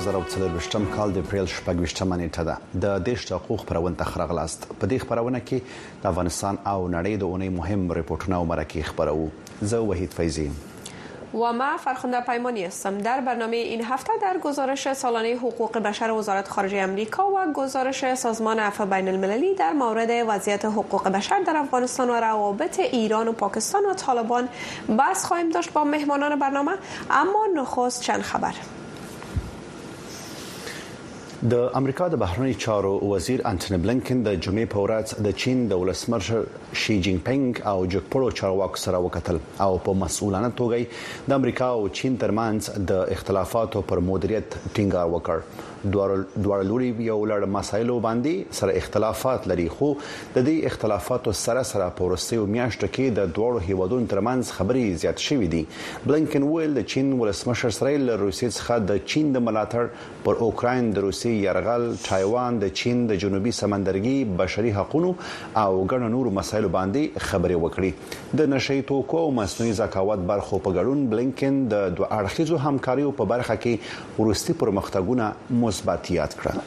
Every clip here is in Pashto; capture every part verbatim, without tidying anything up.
زره او څلرویشتم کال د اپریل شپږویشتمه نیټه ده. د دیش د حقوق خبرونه ته خراغلاست. په دې خبرونه کې د افغانستان او نړۍ د اونۍ مهم ریپورتونه او مرکې خبرو. زه وحید فیضی و ما فرخنده پیمانی هستم. در برنامه این هفته در گزارش سالانه حقوق بشر وزارت خارجه آمریکا و گزارش سازمان عفو بین المللی در مورد وضعیت حقوق بشر در افغانستان و روابط ایران و پاکستان و طالبان بحث خواهیم داشت با مهمانان برنامه. اما نخست چند خبر. د امریکا د بهرنی چارو وزیر انټونی بلینکن د جمعې په ورځ د چین د ولسمشر شي جین پینګ او جګپړو چارواکو سره وکتل او په مسؤلانه توګه د امریکا او چین ترمنځ د اختلافاتو پر مدیریت ټینګار وکړ. دوه لوري یو لړ مسایلو باندې سره اختلافات لري، خو د دې اختلافاتو سره سره په ورستیو میاشتو کې د دوه هیوادونو ترمنځ خبري زیات شوې دي. بلینکن ویل د چین ولسمشر سره له روسیې څخه د چین د ملاتړ پر اوکراین د روسي یرغل، تایوان، د چین د جنوبي سمندرګي بشري حقوقو او ګڼ نور مسایلو باندې خبري وکړي. د نشئی توکو او مصنوعي ذکاوت برخو په ګډون بلینکن د دوه اړخیزو همکاریو په برخه کې ورستي پرمختګونه مثبت یاد کړل.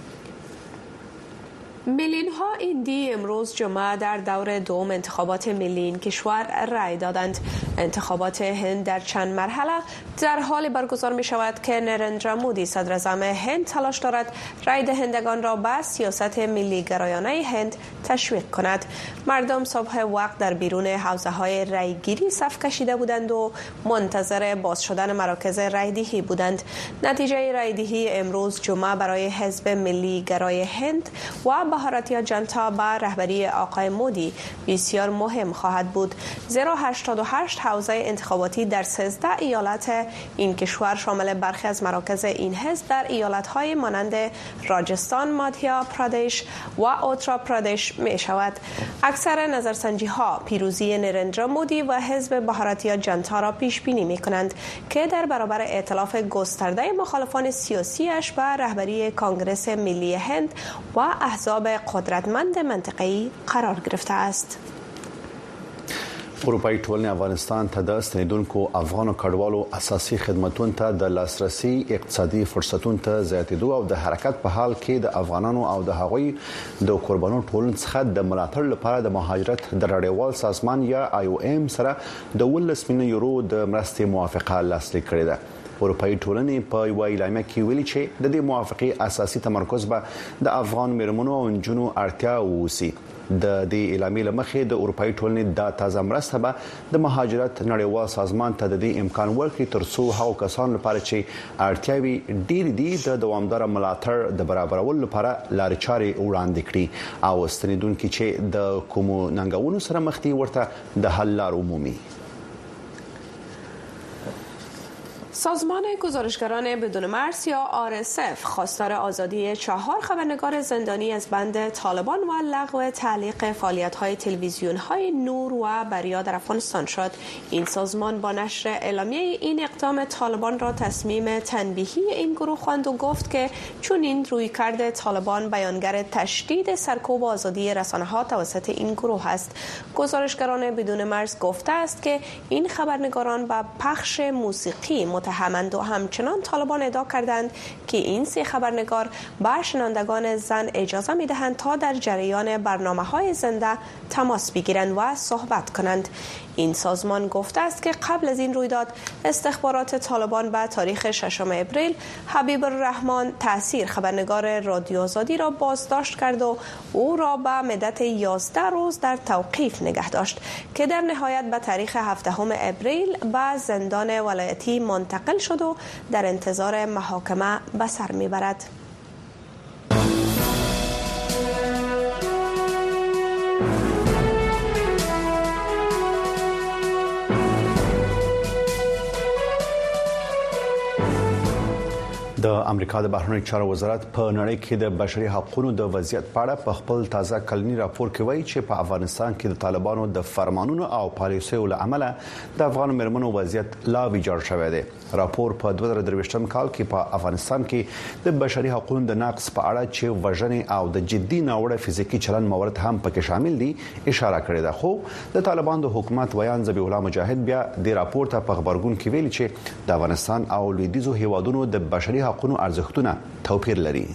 میلیون ها ایندی امروز جمعه در دور دوم انتخابات ملی این کشور رای دادند. انتخابات هند در چند مرحله در حال برگزار می شود که نریندرا مودی صدر اعظم هند تلاش دارد رای دهندگان را به سیاست ملی گرایانه هند تشویق کند. مردم صبح وقت در بیرون حوزه های رای گیری صف کشیده بودند و منتظر باز شدن مراکز رای دهی بودند. نتیجه رای دهی امروز جمعه برای حزب ملی گرای هند و بهاراتیا جنتا به رهبری آقای مودی بسیار مهم خواهد بود، زیرا هشتاد و هشت حوزه انتخاباتی در سیزده ایالت این کشور شامل برخی از مراکز این حزب در ایالت‌های مانند راجستان، مادهیا پرادیش و اوترا پرادیش می شود. اکثر نظرسنجی‌ها پیروزی نریندرا مودی و حزب بهاراتیا جنتا را پیش بینی می‌کنند که در برابر ائتلاف گسترده مخالفان سیاسیش به رهبری کانگرس ملی هند و احزاب قدرتمند منطقه‌ای قرار گرفته است. اروپایي ټولنې افغانستان ته د ستنیدونکو افغان کډوالو اساسي خدماتو ته د لاسرسي اقتصادي فرصتونو ته زیاتېدو او د حرکت په حال کې د افغانانو او د هغوی د قربانو ټولنې څخه د ملاتړ لپاره د مهاجرت د نړیوال سازمان یا آی او ایم سره د ولس میلیون یورو د مرستې موافقه لاسلیک کړې ده. اروپایي ټولنې په یو اعلامیه کې ویلي چې د دې موافقې اساسي تمرکز به د افغان میرمنو او نجونو اړتیا ووسی. د دې اعلامیې لمخې د اروپایي ټولنې د تازه مرسته به د مهاجرت نړیوال سازمان ته د دې امکان ورکړي ترڅو هغو کسانو لپاره چې اړتیاوي ډېرې دي د دوامدار ملاتړ د برابرولو لپاره لارې چارې وړاندې کړي او ستنیدونکي چې د کومو ننګونو سره مخ دي ورته د حل لار عمومي. سازمان گزارشگران بدون مرز یا آر اس اف خواستار آزادی چهار خبرنگار زندانی از بند طالبان و لغو تعلیق فعالیت‌های تلویزیون‌های نور و بریا در افغانستان شد. این سازمان با نشر اعلامیه این اقدام طالبان را تصمیم تنبیهی این گروه خواند و گفت که چون این رویکرد طالبان بیانگر تشدید سرکوب آزادی رسانه‌ها توسط این گروه است. گزارشگران بدون مرز گفته است که این خبرنگاران با پخش موسیقی متهمند و همچنان طالبان ادعا کردند که این سه خبرنگار به شنوندگان زن اجازه می‌دهند تا در جریان برنامه‌های زنده تماس بگیرند و صحبت کنند. این سازمان گفته است که قبل از این رویداد استخبارات طالبان به تاریخ ششم اپریل حبیب الرحمن تأثیر خبرنگار رادیو آزادی را بازداشت کرد و او را به مدت یازده روز در توقیف نگه داشت که در نهایت به تاریخ هفدهم اپریل به زندان ولایتی منتقل شد و در انتظار محاکمه به سر میبرد. د امریکا د بهرنی چارو وزارت په نړۍ کې د بشري حقوقو د وضعیت په اړه په خپل تازه کلنی راپور کې وایي چې په افغانستان کې د طالبانو د فرمانونو او پالیسیو له امله د افغان مرمنو وضعیت لا ویجاړ شوی دی. راپور په دوه زره درویشتم کال کې په افغانستان کې د بشري حقوقو د نقض په اړه چې وژنې او د جدي ناوړه فزیکی چلن موارد هم پکې شامل دي اشاره کړې ده. خو د طالبان د حکومت ویان ذبیح الله مجاهد بیا د راپور ته په خبرګون کې ویلي چې د افغانستان او لویدیځو هیوادونو د بشري حقوقو ارزښتونه توپیر لري.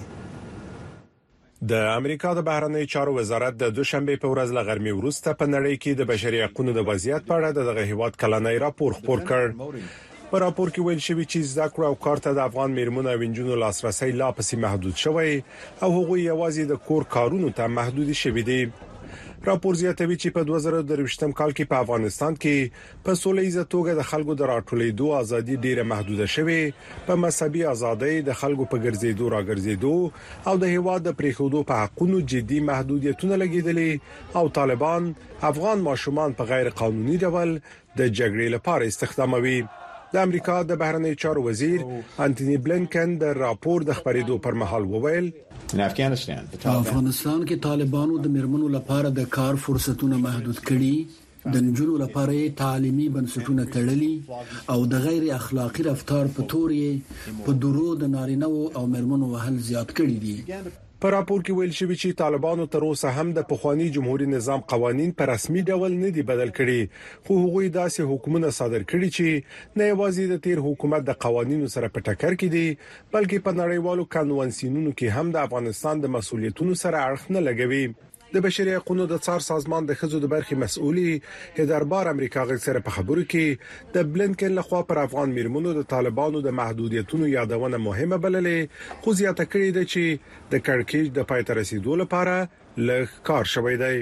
د امریکا د بهرنی چارو وزارت د دوشنبه په ورځ له غرمې وروسته په نړۍ کې د بشري حقوقو د وضعیت په اړه دغه هیواد کلنی راپور خپور کړ. په راپور کې ویل شوی چې زده کړه او کار ته د افغان میرمنو او نجونو لاسرسي لا پسې محدود شوی او هغوی یوازې د کور کارونو ته محدود شوي دي. راپور زیاتوي چې په دوه زره درویشتم کال کې په افغانستان کې په سولهییزه توګه د خلکو د راټولېدو ازادي ډیره محدوده شوه، په مذهبي ازادۍ د خلکو په ګرځېدو راګرځېدو او د هیواد د پریښودو په حقونو جدي محدودیتونه لګیدلې او طالبان افغان ماشومان په غیر قانوني ډول د جګړې لپاره استخداموي. د امریکا د بهرنی چارو وزیر انټونی بلینکن د راپور د خبرېدو پر مهال وویل په افغانستان کې طالبانو د میرمنو لپاره د کار فرصتونه محدود کړي، د نجونو لپاره تعلیمي بنسټونه تړلي او د غیر اخلاقی رفتار په تور یې په درو د نارینه او میرمنو وهل زیات کړي دي. په راپور کې ویل شوی چې طالبانو تر اوسه هم د پخوانی جمهوریت نظام قوانين په رسمي ډول نه دي بدل کړي، خو هغوی داسې حکومتونه صادر کړي چې نه یوازې د تیر حکومت د قوانینو سره په ټکر کې دي، بلکې په نړیوالو کنوانسیونونو کې هم د افغانستان د مسولیتونو سره اړخ نه لګوي. د بشري حقوقو د څار سازمان د خزو د برخي مسؤلي هدربار امریکا غږ سره په خبرو کې د بلینکن لخوا پر افغان میرمنو د طالبانو د محدودیتونو یادونه مهمه بللې، خو زیاته کړې ده چې د کړکېچ د پای ته رسیدو لپاره لږ کار شوی دی.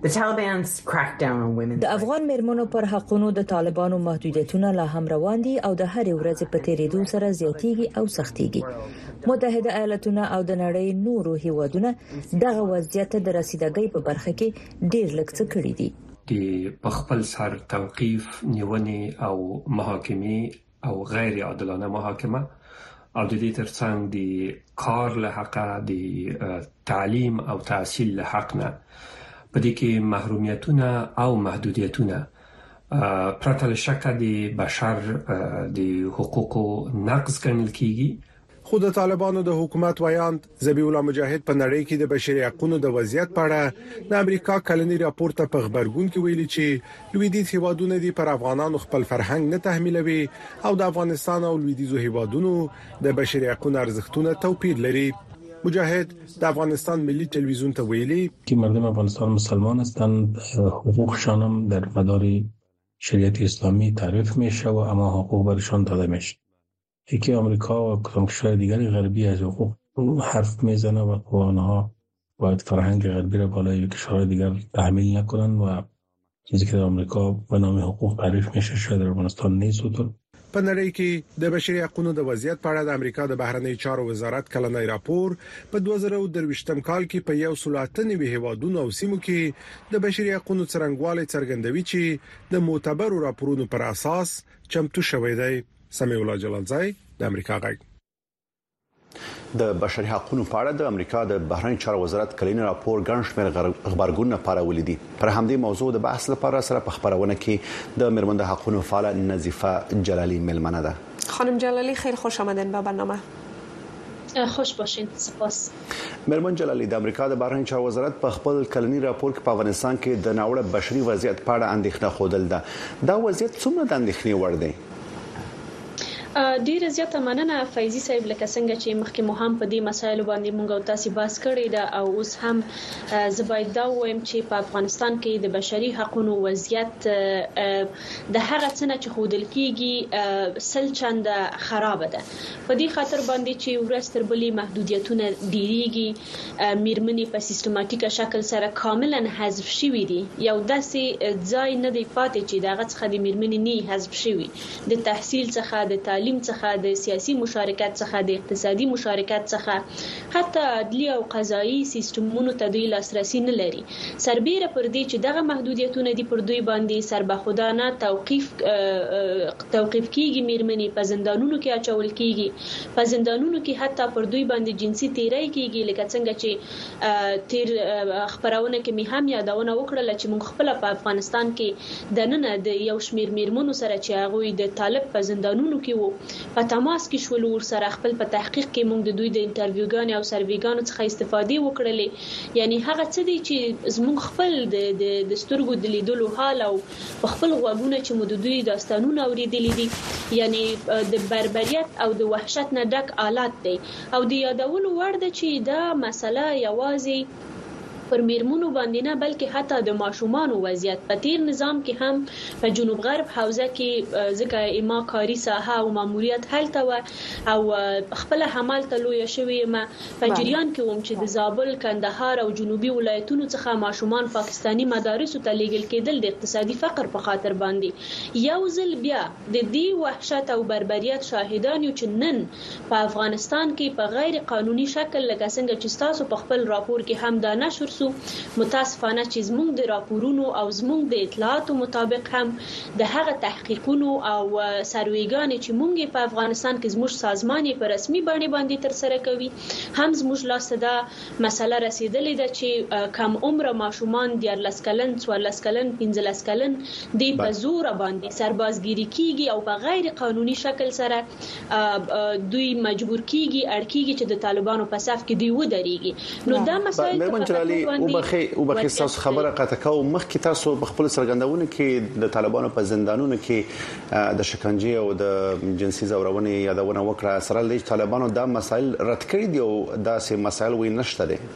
د افغان میرمنو پر حقونو د طالبانو محدودیتونه لا هم روان دي او د هر ورځ په تیریدو سره زیاتیږي او سختيږي. متحده ایالاتونه او د نړۍ نورو هیوادونه دغه وضعیت د رسیدګۍ په برخه کې ډیر لږ څه کړی دي. د خپل سر توقيف نیونې او محاکمې او غیر عادلانه محاکمه او د دې ترڅنګ د کار له حق، د تعلیم او تحصیل له حق نه په دې کې محرومیتونه او محدودیتونه پرته له شکه د بشر د حقوقو نقض ګڼل کیږي. خو د طالبانو د حکومت ویاند ذبیح الله مجاهد په نړۍ کې د بشري حقوقو د وضعیت په اړه د امریکا کلنی راپور ته په خبرګون کې ویلي چې لویدیځ هیوادونه دي پر افغانانو خپل فرهنګ نه تحمیلوي او د افغانستان او لویدیځو هیوادونو د بشري حقوقو ارزښتونه توپیر لري. مجاهد د افغانستان ملی تلویزیون ته ویلي که مردم افغانستان مسلمان هستند، حقوقشان هم در مدار شریعت اسلامی تعریف میشه و اما حقوق برشان داده میشه. یکی آمریکا و کشورهای دیگر غربی از حقوق حرف میزنه و آنها باید فرهنگ غربی را بالای کشورهای دیگر تحمیل نکنن و چیزی که در آمریکا به نام حقوق تعریف میشه شاید در افغانستان نیست. په نړۍ کې د بشري حقوقو د وضعیت په اړه د امریکا د بهرنی چارو وزارت کلنی راپور په دوه زره درویشتم کال کې په یو سل اته نوي هیوادونو او سیمو کې د بشري حقوقو څرنګوالي څرګندوي چې د معتبرو راپورونو پر اساس چمتو شوی دی. سمیع الله جلالزای د امریکا غږ. د بشري حقوقو په اړه د امریکا د بهرنی چارو وزارت کلینی راپور ګڼ شمېر خبرګونونه پاراولې دي. پر همدې موضوع د بحث لپاره سره په خبرونه کې د میرمن د حقوقو فعال نظیفه جلالی ملمنه ده. خانم جلالی خیلی خوش آمدین به برنامه. خوش باشین. سپاس. میرمن جلالی، د امریکا د بهرنی چارو وزارت په خپل کلنی راپور کې په افغانستان کې د ناوړه بشري وضعیت په اړه اندېښنه خوده ده. دا وضعیت څومره د اندېښنې وړ دی؟ ډیره زیاته مننه فیضی صاحب، لکه څنګه چې مخکې مو هم په دې مسایلو باندې مونږ او تاسو بحث کړی دا او اوس هم زباید دا وایم چې په افغانستان کې د بشري حقوقو وضعیت د هغه څه چې خودل کیږي سل چنده خراب ده. په دې خاطر باندې چې ورځ تر بلې محدودیتونه ډیریږي، میرمنې په سیستماتیکه شکل سره کاملا حذف شوي دي. یو داسې ځای نه دی پاتې چې دغه څخه د میرمنې نه حذف شوي، د تحصیل څخه، د تعلیم څخه، د سیاسي مشارکت څخه، د اقتصادي مشارکت څخه، حتی عدلی او قضایي سیستمونو ته دوی لاسرسي نه لري. سربېره پر دې چې دغه محدودیتونه دي پر دوی باندې سربخودانه توقيف توقيف کیږي، میرمنې په زندانونو کې اچول کیږي، په زندانونو کې حتی پر دوی باندې جنسي تیری کیږي. لکه څنګه چې تیر خبرونه کې می هم یادونه وکړه چې موږ خپل په افغانستان کې د نن د یو شمیر میرمنو سره چې هغه د طالب په زندانونو کې وو په تماس کې شول، ور سره خپل په تحقیق کې موږ د دوی د انټرویوګانو او سرویګانو څخه استفاده وکړلې. یعنی هغه څه دي چې زموږ خپل د د سترګو د لیدلو حال او خپل غوږونه چې مو د دوی داستانونه اوریدلې دي یعنی د بربریت او د وحشت نه ډک آلات دی او د یادولو وړ ده چې دا مسله یوازې پر میرمنو باندې نه بلکې حتی د ماشومان وضعیت په تیر نظام کې هم په جنوب غرب حوزه کې ځکه ایما کاری ساحه او ماموریت هلته و او خپل حمل ته لوی شوی ما په جریان کې وم چې د زابل کندهار او جنوبي ولایتونو څخه ماشومان پاکستانی مدارسو ته لیږل کېدل د اقتصادي فقر په خاطر باندې یو ځل بیا د دې وحشت او بربریت شاهدان یو چې نن په افغانستان کې په غیر قانوني شکل لکه څنګه چې تاسو په خپل راپور کې هم دا نشر متاسفانه چې زموږ د راپورونو او زموږ د اطلاعاتو مطابق هم د هغه تحقیقونو او سرویګانې چې موږ په افغانستان کې زموږ سازمان په رسمي باندې باندې تر سره کوي هم زموږ لاس ته مسله رسیدلې ده چې کم عمر ماشومان د لس کلن څوارلس کلن پنځلس کلن د په زور باندې سربازګيري کیږي او په غیر قانوني شکل سره دوی مجبور کیږي اړکیږي چې د طالبانو په صف کې دی ودرېږي نو دا مسایل او بخي او بخي تاسو خبره قطع کوم مخکې تاسو خپل سرګندونه کې د طالبانو په زندانونو کې د شکنجه او د جنسي زورونې یادونه وکړه سره د طالبانو دا مسایل رد کړی دی او دا سه مسایل وې نشته دي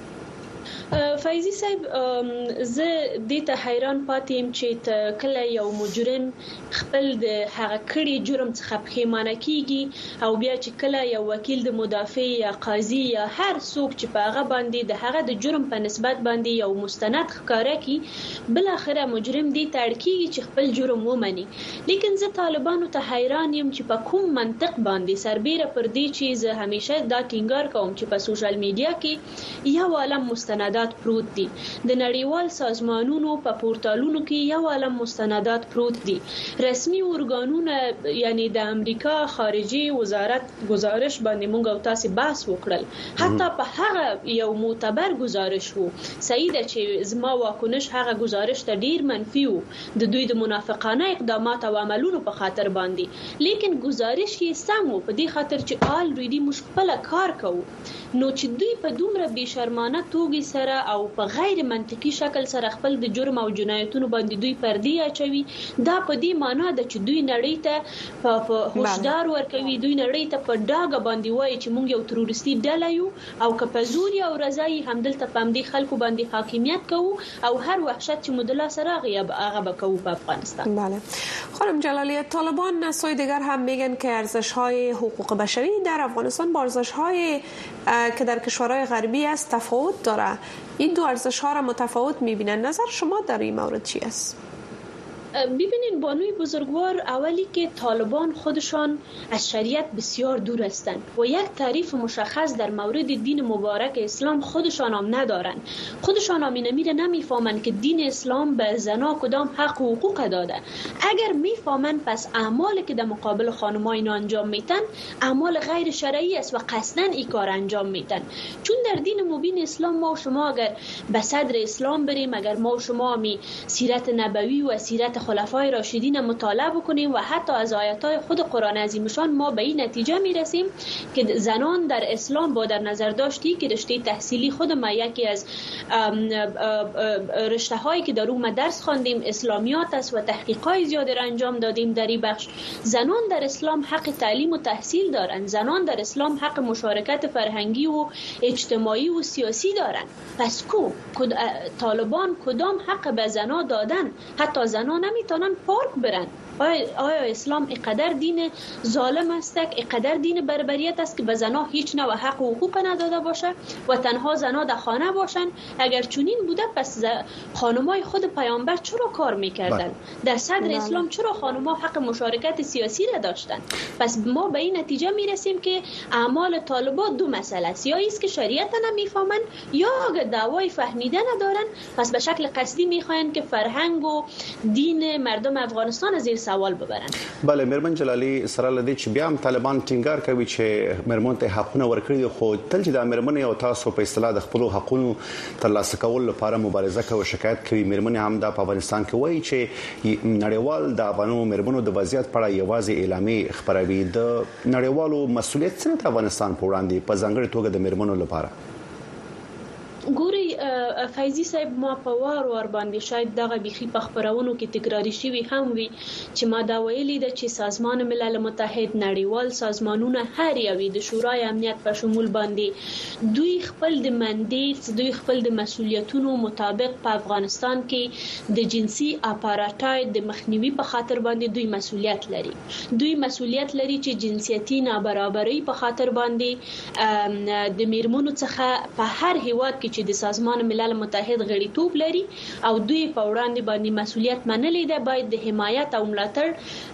فایزی صاحب زه د ته حیران پاتیم چې کله یو مجرم خپل د هغه کړي جرم څخه پښیمانه کیږي او بیا چې کله یو وکیل د مدافع یا قاضي یا هر څوک چې په هغه باندې د هغه د جرم په نسبت باندې یو مستند ښکارا کی بل اخره مجرم دی تړکیږي چې خپل جرم ومني لیکن زه طالبانو ته حیران یم چې په کوم منطق باندې سربېره پر دې چې زه همیشه دا ټینګار کوم چې په سوشل میډیا کې یو عالم مستند پروت دي د نړیوال سازمانونو په پورتالونو کې یو عالم مستندات پروت دي رسمي ارګانونه یعنی د امریکا خارجي وزارت گزارش باندې موږ او تاسو بحث وکړل حتی په هغه یو معتبر گزارش وو صحیح ده چې زما واکنش هغه گزارش ته ډیر منفي وو د دوی د منافقانه اقدامات او عملونو په خاطر باندې لیکن گزارش یې سم وو په دې خاطر چې آلریډي موږ خپل کار کوو نو چې دوی په دومره بې شرمانه توګه سره او په غیر منطقي شکل سره خپل د جرم او جنایتونو باندې دوی پردې اچوي دا په دې معنی ده چې دوی نړۍ ته په هوښیار ورکوي دوی نړۍ ته په ډاګه باندې وایي چې موږ یو تروریستي ډله یو او که په زور او رضایي همدلته په همدې خلکو باندې حاکمیت کوو او هر وحشت چې مدلا سره غیاب هغه به کوو په افغانستان. بله خانم جلالی طالبان سوی دیگر هم میگن که ارزش‌های حقوق بشری در افغانستان با ارزش‌های که در کشورهای غربی است تفاوت داره این دو ارزش‌ها را متفاوت می‌بینن نظر شما در این مورد چی است؟ ببینین بانوی بزرگوار اولی که طالبان خودشان از شریعت بسیار دور هستند و یک تعریف مشخص در مورد دین مبارک اسلام خودشان هم ندارند خودشان هم اینو میره نمیفهمند که دین اسلام به زنا کدام حق و حقوق داده اگر میفهمند پس اعمالی که در مقابل خانم‌ها اینا انجام میتن اعمال غیر شرعی است و قصداً این کار انجام میتن چون در دین مبین اسلام ما و شما اگر به صدر اسلام بریم اگر ما و شما می سیرت نبوی و سیرت خلفای راشدین مطالعه بکنیم و حتی از آیات‌های خود قرآن عظیمشان ما به این نتیجه میرسیم که زنان در اسلام با در نظر داشتی که رشته تحصیلی خود ما یکی از رشته هایی که در اون درس خواندیم اسلامیات است و تحقیقات زیادی را انجام دادیم در این بخش زنان در اسلام حق تعلیم و تحصیل دارند زنان در اسلام حق مشارکت فرهنگی و اجتماعی و سیاسی دارند پس کو طالبان کدام حق به زنان دادن حتی زنان نمیتونن پارک برن آیا, آیا اسلام اینقدر دین ظالم است اینقدر دین بربریت است که به زنها هیچ نوع حق و حقوق نداده باشه و تنها زنها در خانه باشن اگر چنین بوده پس خانمای خود پیامبر چرا کار میکردن در صدر اسلام چرا خانمها حق مشارکت سیاسی را داشتن پس ما به این نتیجه میرسیم که اعمال طالبان دو مسئله است یا است که شریعت نمیفهمن یا اگر دعوای فهمیده ندارن پس به شکل قصدی میخواین که فرهنگ و دین مردم افغانستان از سوال ببرن. بله مرمن جلالی سره لدی چې بیا هم طالبان ټینګار کوي چې مرمن ته حقونه ورکړي خو تل چې د مرمن او تاسو په اصطلاح د خپل حقونو ترلاسه کول لپاره مبارزه کوي شکایت کوي مرمن هم د افغانستان کې وایي چې نړیوال د افغانو مرمنو د وضعیت په اړه یوازې اعلامي خبروي د نړیوالو مسؤلیت څنګه د افغانستان په وړاندې په ځانګړي توګه د مرمنو لپاره ګوري فایزی صاحب ما په وار وار باندې شاید دغه بيخي په خبرونو کې تکراری شوی هم وي چې ما دا ویلي ده چې سازمان ملل متحد نړیوال سازمانونه هر یوې د شورای امنیت په شمول باندې دوی خپل د منډیټ دوی خپل د مسولیتونو مطابق په افغانستان کې د جنسي اپارټایډ د مخنیوي په خاطر باندې دوی مسولیت لري دوی مسولیت لري چې جنسيتي نابرابرۍ په خاطر باندې د میرمنو څخه په هر هیواد کې چې د سازمان ملل متحد غړیتوب لري او دوی په وړاندې باندې مسولیت منلې ده باید د حمایت او ملاتړ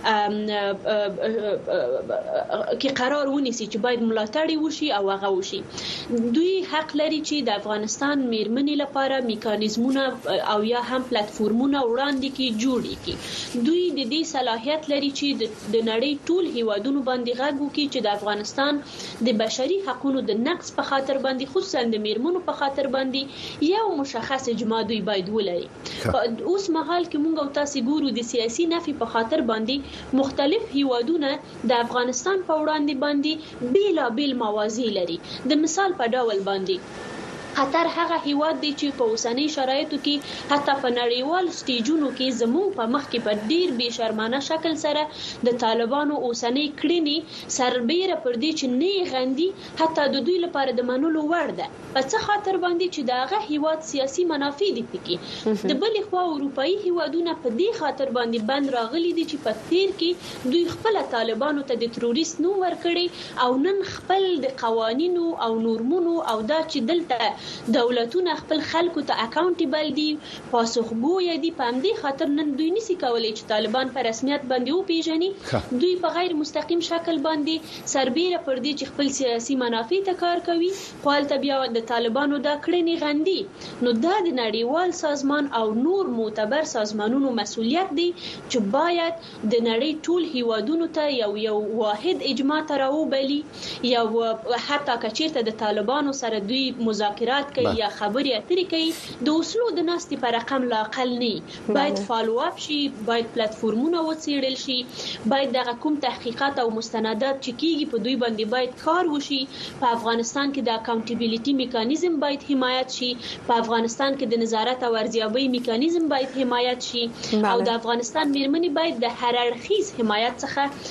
کې قرار ونیسي چې باید ملاتړ وشي او هغه وشي دوی حق لري چې د افغانستان میرمنې لپاره میکانیزمونه او یا هم پلیټفارمونه وړاندې کې جوړ کړي دوی د دې صلاحیت لري چې د نړۍ ټول هیوادونو باندې غږ وکړي چې د افغانستان د بشري حقوقو د نقض په خاطر باندې خصوصا د میرمنو په خاطر باندې یو مشخص اجماع دوی باید ولري اوس مهال کې موږ او تاسو ګورو د سیاسي نفي په خاطر باندې مختلف هیوادونه د افغانستان په وړاندې باندې بیلا بیل موازی لري د مثال په ډول باندې قطر هغه هیواد دی چې په اوسنۍ شرایطو کې حتی په نړیوال سټیجونو کې زموږ په مخ کې په ډیر بې شرمانه شکل سره د طالبانو اوسنۍ کړنې سربېره پر دې چې نه غندي حتی د دوی لپاره د منلو وړ ده په څه خاطر باندې چې داغه هیواد سیاسي منافع دي پکې د بلې خوا اروپאי هیوادونه په دې خاطر باندې بند راغلي دي چې په تیر کې دوی خپل طالبانو ته د تروریست نوم ورکړي او نن خپل د قوانینو او نورمونو او دا چې دلته دولتونه خپل خلکو ته اکاونټیبل دي پاسخګوی دي په همدې خاطر نن دوی نشي کولای چې طالبان په رسمیت باندې وپیژني دوی په غیر مستقیم شکل باندې سربېره پر دې چې خپل سیاسي منافع ته کار کوي خپل بیا د طالبانو دا کړنې غندي نو دا د نړیوال سازمان او نور معتبر سازمانونو مسولیت دی چې باید د نړۍ ټول هیوادونو ته یو یو واحد اجماع تراوبلی یا حتی کچیرته د طالبانو سره دوی مذاکرات کوي یا خبرې اترې کوي د اصلو د ناستې په رقم لا اقل نه باید فالو اپ شي باید پلیټفارمونه وڅېړل شي باید دغه کوم تحقیقات او مستندات چې کیږي په دوی باندې باید کار وشي په افغانستان کې د اکاونټیبیلیټي میکانیزم باید حمایت شي په افغانستان کې د نظارت او ارزیابۍ میکانیزم باید حمایت شي او د افغانستان میرمنې باید د هر اړخیز حمایت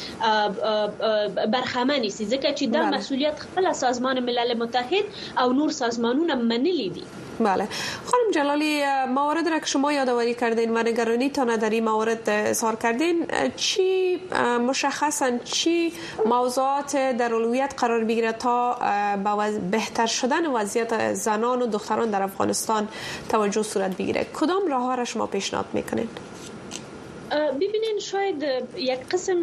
څخه برخمن شي ځکه چې دا مسولیت خپل سازمان ملل متحد او نور سازمانونه منلی دي. بله خانم جلالی موارد را که شما یادآوری کردین و نگرانی تا نداری موارد اظهار کردین چی مشخصا چی موضوعات در اولویت قرار بگیره تا به بهتر شدن وضعیت زنان و دختران در افغانستان توجه صورت بگیره کدام راه ها را شما پیشنهاد میکنین؟ ببینین شاید یک قسم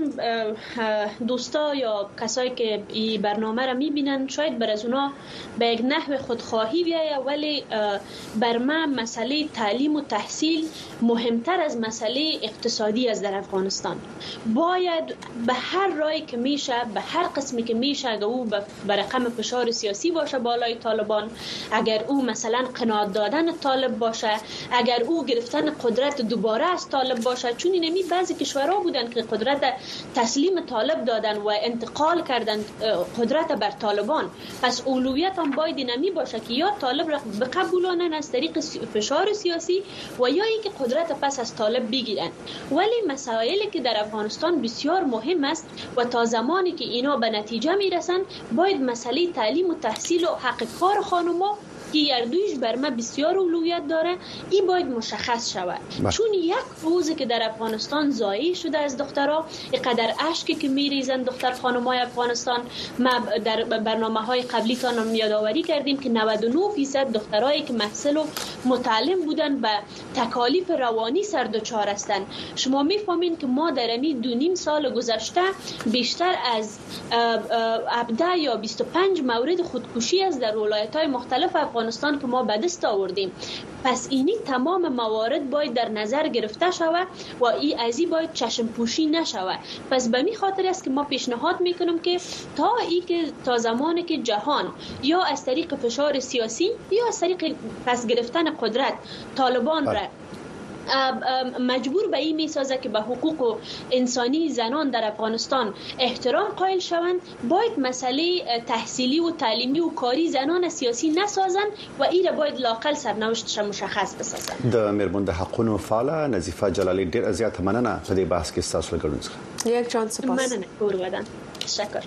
دوستا یا کسایی که این برنامه را میبینن شاید بر از اونا به یک نحو خودخواهی بیایه ولی بر من مسئله تعلیم و تحصیل مهمتر از مسئله اقتصادی است در افغانستان باید به هر راهی که میشه به هر قسمی که میشه اگر او به رقم فشار سیاسی باشه بالای طالبان اگر او مثلا قناعت دادن طالب باشه اگر او گرفتن قدرت دوباره از طالب باشه چون نمی بعضی کشورها بودن که قدرت تسلیم طالب دادن و انتقال کردن قدرت بر طالبان پس اولویت هم باید نمی باشه که یا طالب را بقبولانن از طریق فشار سیاسی و یا اینکه قدرت پس از طالب بگیرن ولی مسائلی که در افغانستان بسیار مهم است و تا زمانی که اینا به نتیجه میرسن باید مسئله تعلیم و تحصیل و حق کار خانوما که اردویش بر ما بسیار اولویت داره این باید مشخص شود با. چون یک روزی که در افغانستان ضایع شده از دخترها اینقدر اشکی که میریزن دختر خانمای افغانستان ما در برنامه های قبلی تان یادآوری کردیم که نود و نه درصد دخترایی که محصل و متعلم بودن به تکالیف روانی سر دچار هستند شما میفهمین که ما در این دو نیم سال گذشته بیشتر از هفده یا بیست و پنج مورد خودکشی از در ولایت‌های مختلف افغانستان که ما به دست آوردیم پس اینی تمام موارد باید در نظر گرفته شود و این ازی باید چشم پوشی نشود پس به می خاطر است که ما پیشنهاد میکنم که تا ای که تا زمانی که جهان یا از طریق فشار سیاسی یا از طریق پس گرفتن قدرت طالبان را مجبور به این میسازه که به حقوق انسانی زنان در افغانستان احترام قائل شوند. باید مسئله تحصیلی و تعلیمی و کاری زنان سیاسی نسازن و این باید لاقل سرنوشتش مشخص بسازن. د میرمن د حقوقو فعال نظیفه جلالی ډیر زیات مننه په دې بحث کې تاسو لګړون څخه. یک جان سپاس. مننه کور ودان. تشکر.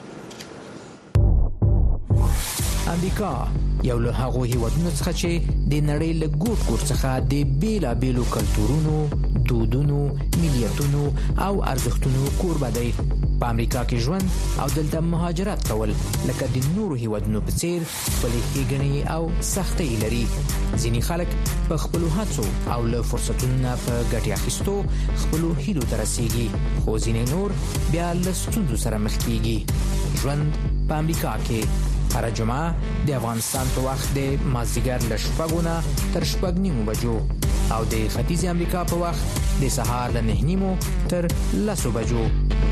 امریکا یو له هغو هیوادونو څخه چې د نړۍ له ګوټ ګوټ څخه د بیلابیلو کلتورونو، دودونو، ملیتونو او ارزښتونو کوربه دی. په امریکا کې ژوند او دلته مهاجرت کول لکه د نورو هیوادونو په څیر خپلې ښېګڼې او سختۍ لري. ځینې خلک په خپلو هڅو او له فرصتونو نه په ګټې اخیستو خپلو هیلو ته رسیږي، خو ځینې نور بیا له ستونزو سره مخ کیږي. ژوند په امریکا کې هر جمعه د افغانستان په وخت د مازدیګر له شپږو نه تر شپږ نیمو بجو او د ختیځ امریکا په وخت د سهار له نه نیمو تر لسو بجو.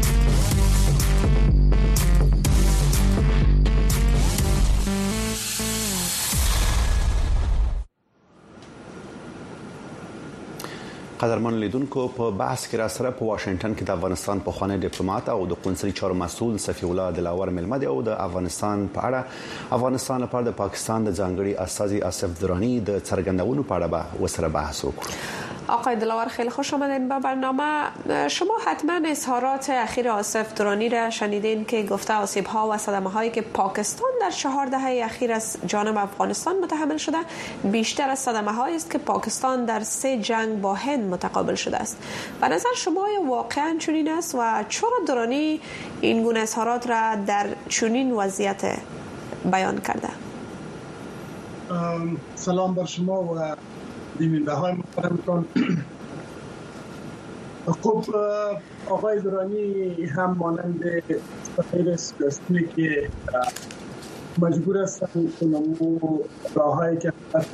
قدرمن لیدونکو په بحث کې را سره په واشنگټن کې د افغانستان په خوانی ډیپلوماټ او د قونسلي چارو مسؤل صفی الله دلاور ملمد او د افغانستان په اړه افغانستان لپاره د پاکستان د ځانګړي استازي آصف درانی د څرګندونو په اړه به وسره بحث وکړو. آقای دلاور خیلی خوش آمدین به برنامه. شما حتما اظهارات اخیر آصف درانی را شنیدین که گفته آسیب‌ها و صدمه‌هایی که پاکستان در چهار دهه اخیر از جانب افغانستان متحمل شده بیشتر از صدمه‌هایی است که پاکستان در سه جنگ با هند متقابل شده است. به نظر شما واقعا چنین است و چرا درانی این گونه اظهارات را در چنین وضعیت بیان کرده؟ سلام بر شما و بیننده های محترمتان. خب آقای درانی هم مانند سایر سیاسی که مجبور هستند تمام راههایی که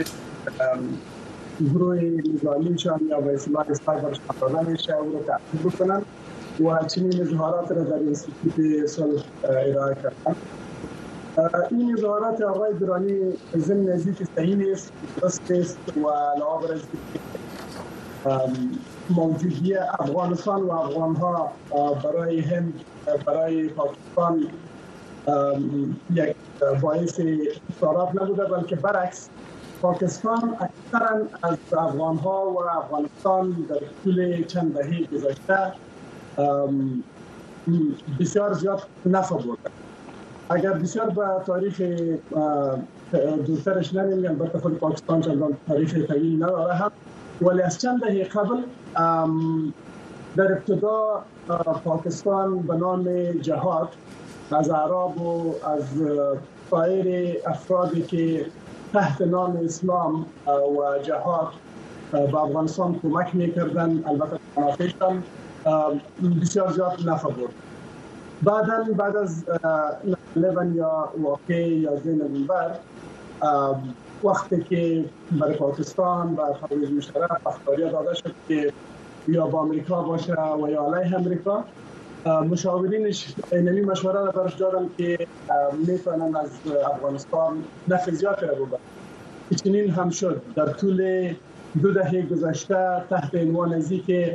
گروه نظامیشان یا به اصطلاح اصلاح برشان داده میشه او را تعقیب بکنن و چنین اظهارات را در انستیتوت صلح ارائه کردن. این اظهارات آقای درانی ضمن نزدیک صحیح نیست، درست است و علاوه بر موجودی افغانستان و افغانها برای هند برای پاکستان یک باعث خسارات نبوده، بلکه برعکس پاکستان اکثرا از افغانها و افغانستان در طول چند دهه گذشته بسیار زیاد نفع برده. اگر بسیار به تاریخ دورترش نمیم، البته خود پاکستان چندان تاریخ طویل نداره هم، ولی از چند دهه قبل در ابتدا پاکستان به نام جهاد از اعراب و از سایر افرادی که تحت نام اسلام و جهاد به افغانستان کمک میکردن، البته منافعشان بسیار زیاد نفع برد. بعداً بعد از لبن یا واقع یا زین نوامبر وقتی که برای پاکستان و خارج مشترک اختیار داده شد که یا با امریکا باشه و یا علیه امریکا، مشاورینش اینمی مشوره را برش دادن که میتونن از افغانستان نفع زیادی را ببرن. چنین هم شد. در طول دو دهه گذشته تحت عنوان نزدیک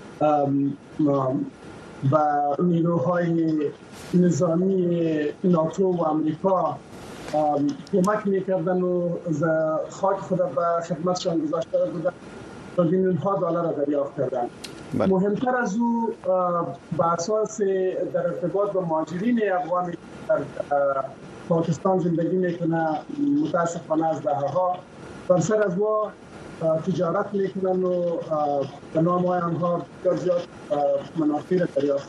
و نیروهای نظامی ناتو و امریکا کمک میکردن و خاک خود به خدمتشان گذاشته بودن تا میلیون ها دلار را دریافت کردن. مهمتر از او به اساس در ارتباط با مهاجرین افغانی در پاکستان زندگی میکنه، متاسفانه از دهه ها بر سر از ما تجارت میکنن و به نام آنها بسیار زیاد منافع را دریافت.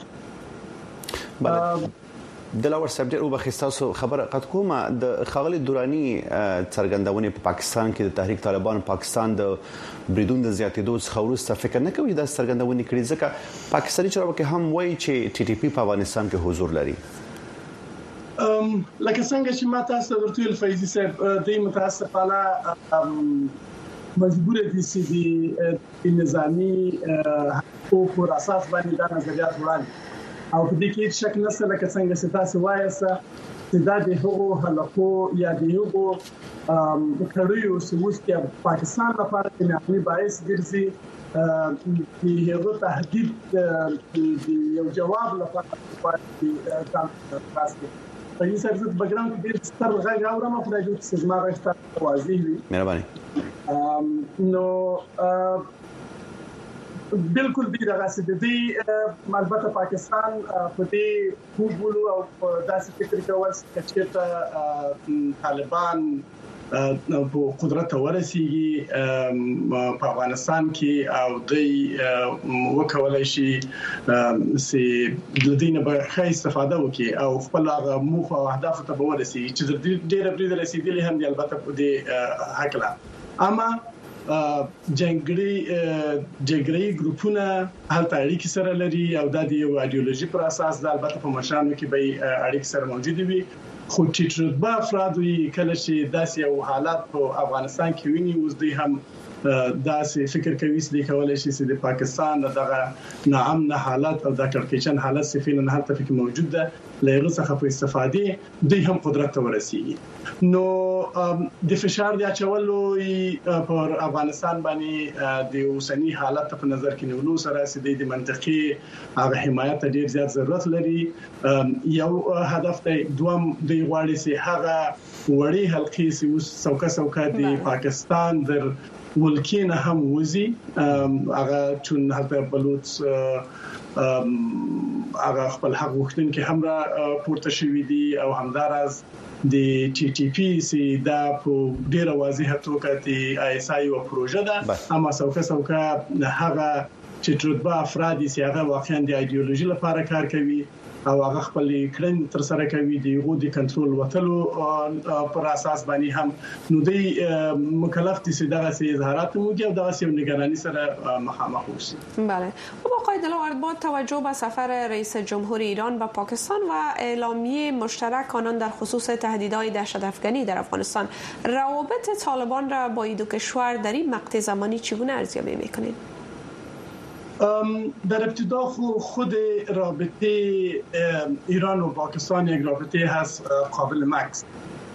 دلاور صاحب ډېر وبخښئ تاسو خبره قد کومه د ښاغلي دراني څرګندونې په پاکستان کې د تحریک طالبان پاکستان د بریدون د زیاتېدو څخه وروسته فکر نه کوي دا څرګندونې کړي، ځکه پاکستاني چارواکي هم وایي چې ټي ټي پی په افغانستان کې حضور لري. لکه څنګه چې ما تاسو ته ورته فیضي صاحب دوی متاسفانه مجبور دي چې د نظامی حقوق پر اساس باندې دا نظریات وړاندې او په دې کې شک نشته لکه څنګه چې تاسو وایسته دا د هغو حلقو یا د هغو کړیو سموس کې پاکستان لپاره د نامي باعث ګرځي د هغو تهدید یو جواب لپاره پاتې تاسو په دې سره د بګراوند کې ډېر ستر غږ اورم خو د دې څه ما راځي واضح وي مهرباني نو بالکل دی راځي د دې البته پاکستان په دې خوبولو او داسې فکر کول چې طالبان په قدرت ورسیږي په افغانستان کې او د وکولای شي چې د دې نه به ښه استفاده وکړي او خپل هغه موخه او اهداف ته به ورسیږي چې ډېر بریده رسیدلی هم دی البته په دې حقله اما جنگري جګړې ګروپونه هلته اړیکې سره لري او د یو ایدئولوژي پر اساس د البته په مشرانو کې به اړیکې سره موجود وي خو چې تربه افراد وي کله چې داسې یو حالات په افغانستان کې ویني اوس دوی هم داسې فکر کوي چې کولای شي چې د پاکستان دغه ناامن حالت او د کړکېچن حالت سفینه نه هلته کې موجود ده لږه څخه په استفادې دوی هم قدرت ته ورسیږي نو د فشار د اچولو پر افغانستان باندې د اوسنی حالت په نظر کې نیولو سره چې د منطقي هغه حمایت ډیر زیات ضرورت لري یو هدف دی دوم د غواړي چې هغه وړي حلقې چې څوکه څوکه د پاکستان در ولکینه هم وزي هغه چون هغه بلوچ هغه خپل حق وختونکو هم را پورته شوې دي او همدارس د ټي ټي پی سي دا په ډیره واضحه توګه د آی اس آی او پروژه ده اما څوکه څوکه هغه چې تربه افراد چې هغه واقعا د ایدئولوژي لپاره کار کوي او هغه خپل کړن تر سره کوي د یو د کنټرول وټلو پر اساس باندې هم نو دی مکلف دي چې دغه سي اظهارات موږي او دغه سي نگرانی سره مخامخ اوسي. بله و با قید الاورد با توجه به سفر رئیس جمهور ایران به پاکستان و اعلامیه مشترک آنان در خصوص تهدیدهای دهشت‌افکنی در افغانستان روابط طالبان را با این دو کشور در این مقطع زمانی چگونه ارزیابی می‌کنید؟ در ابتدا خود رابطه ایران و پاکستان یک رابطه هست قابل مکس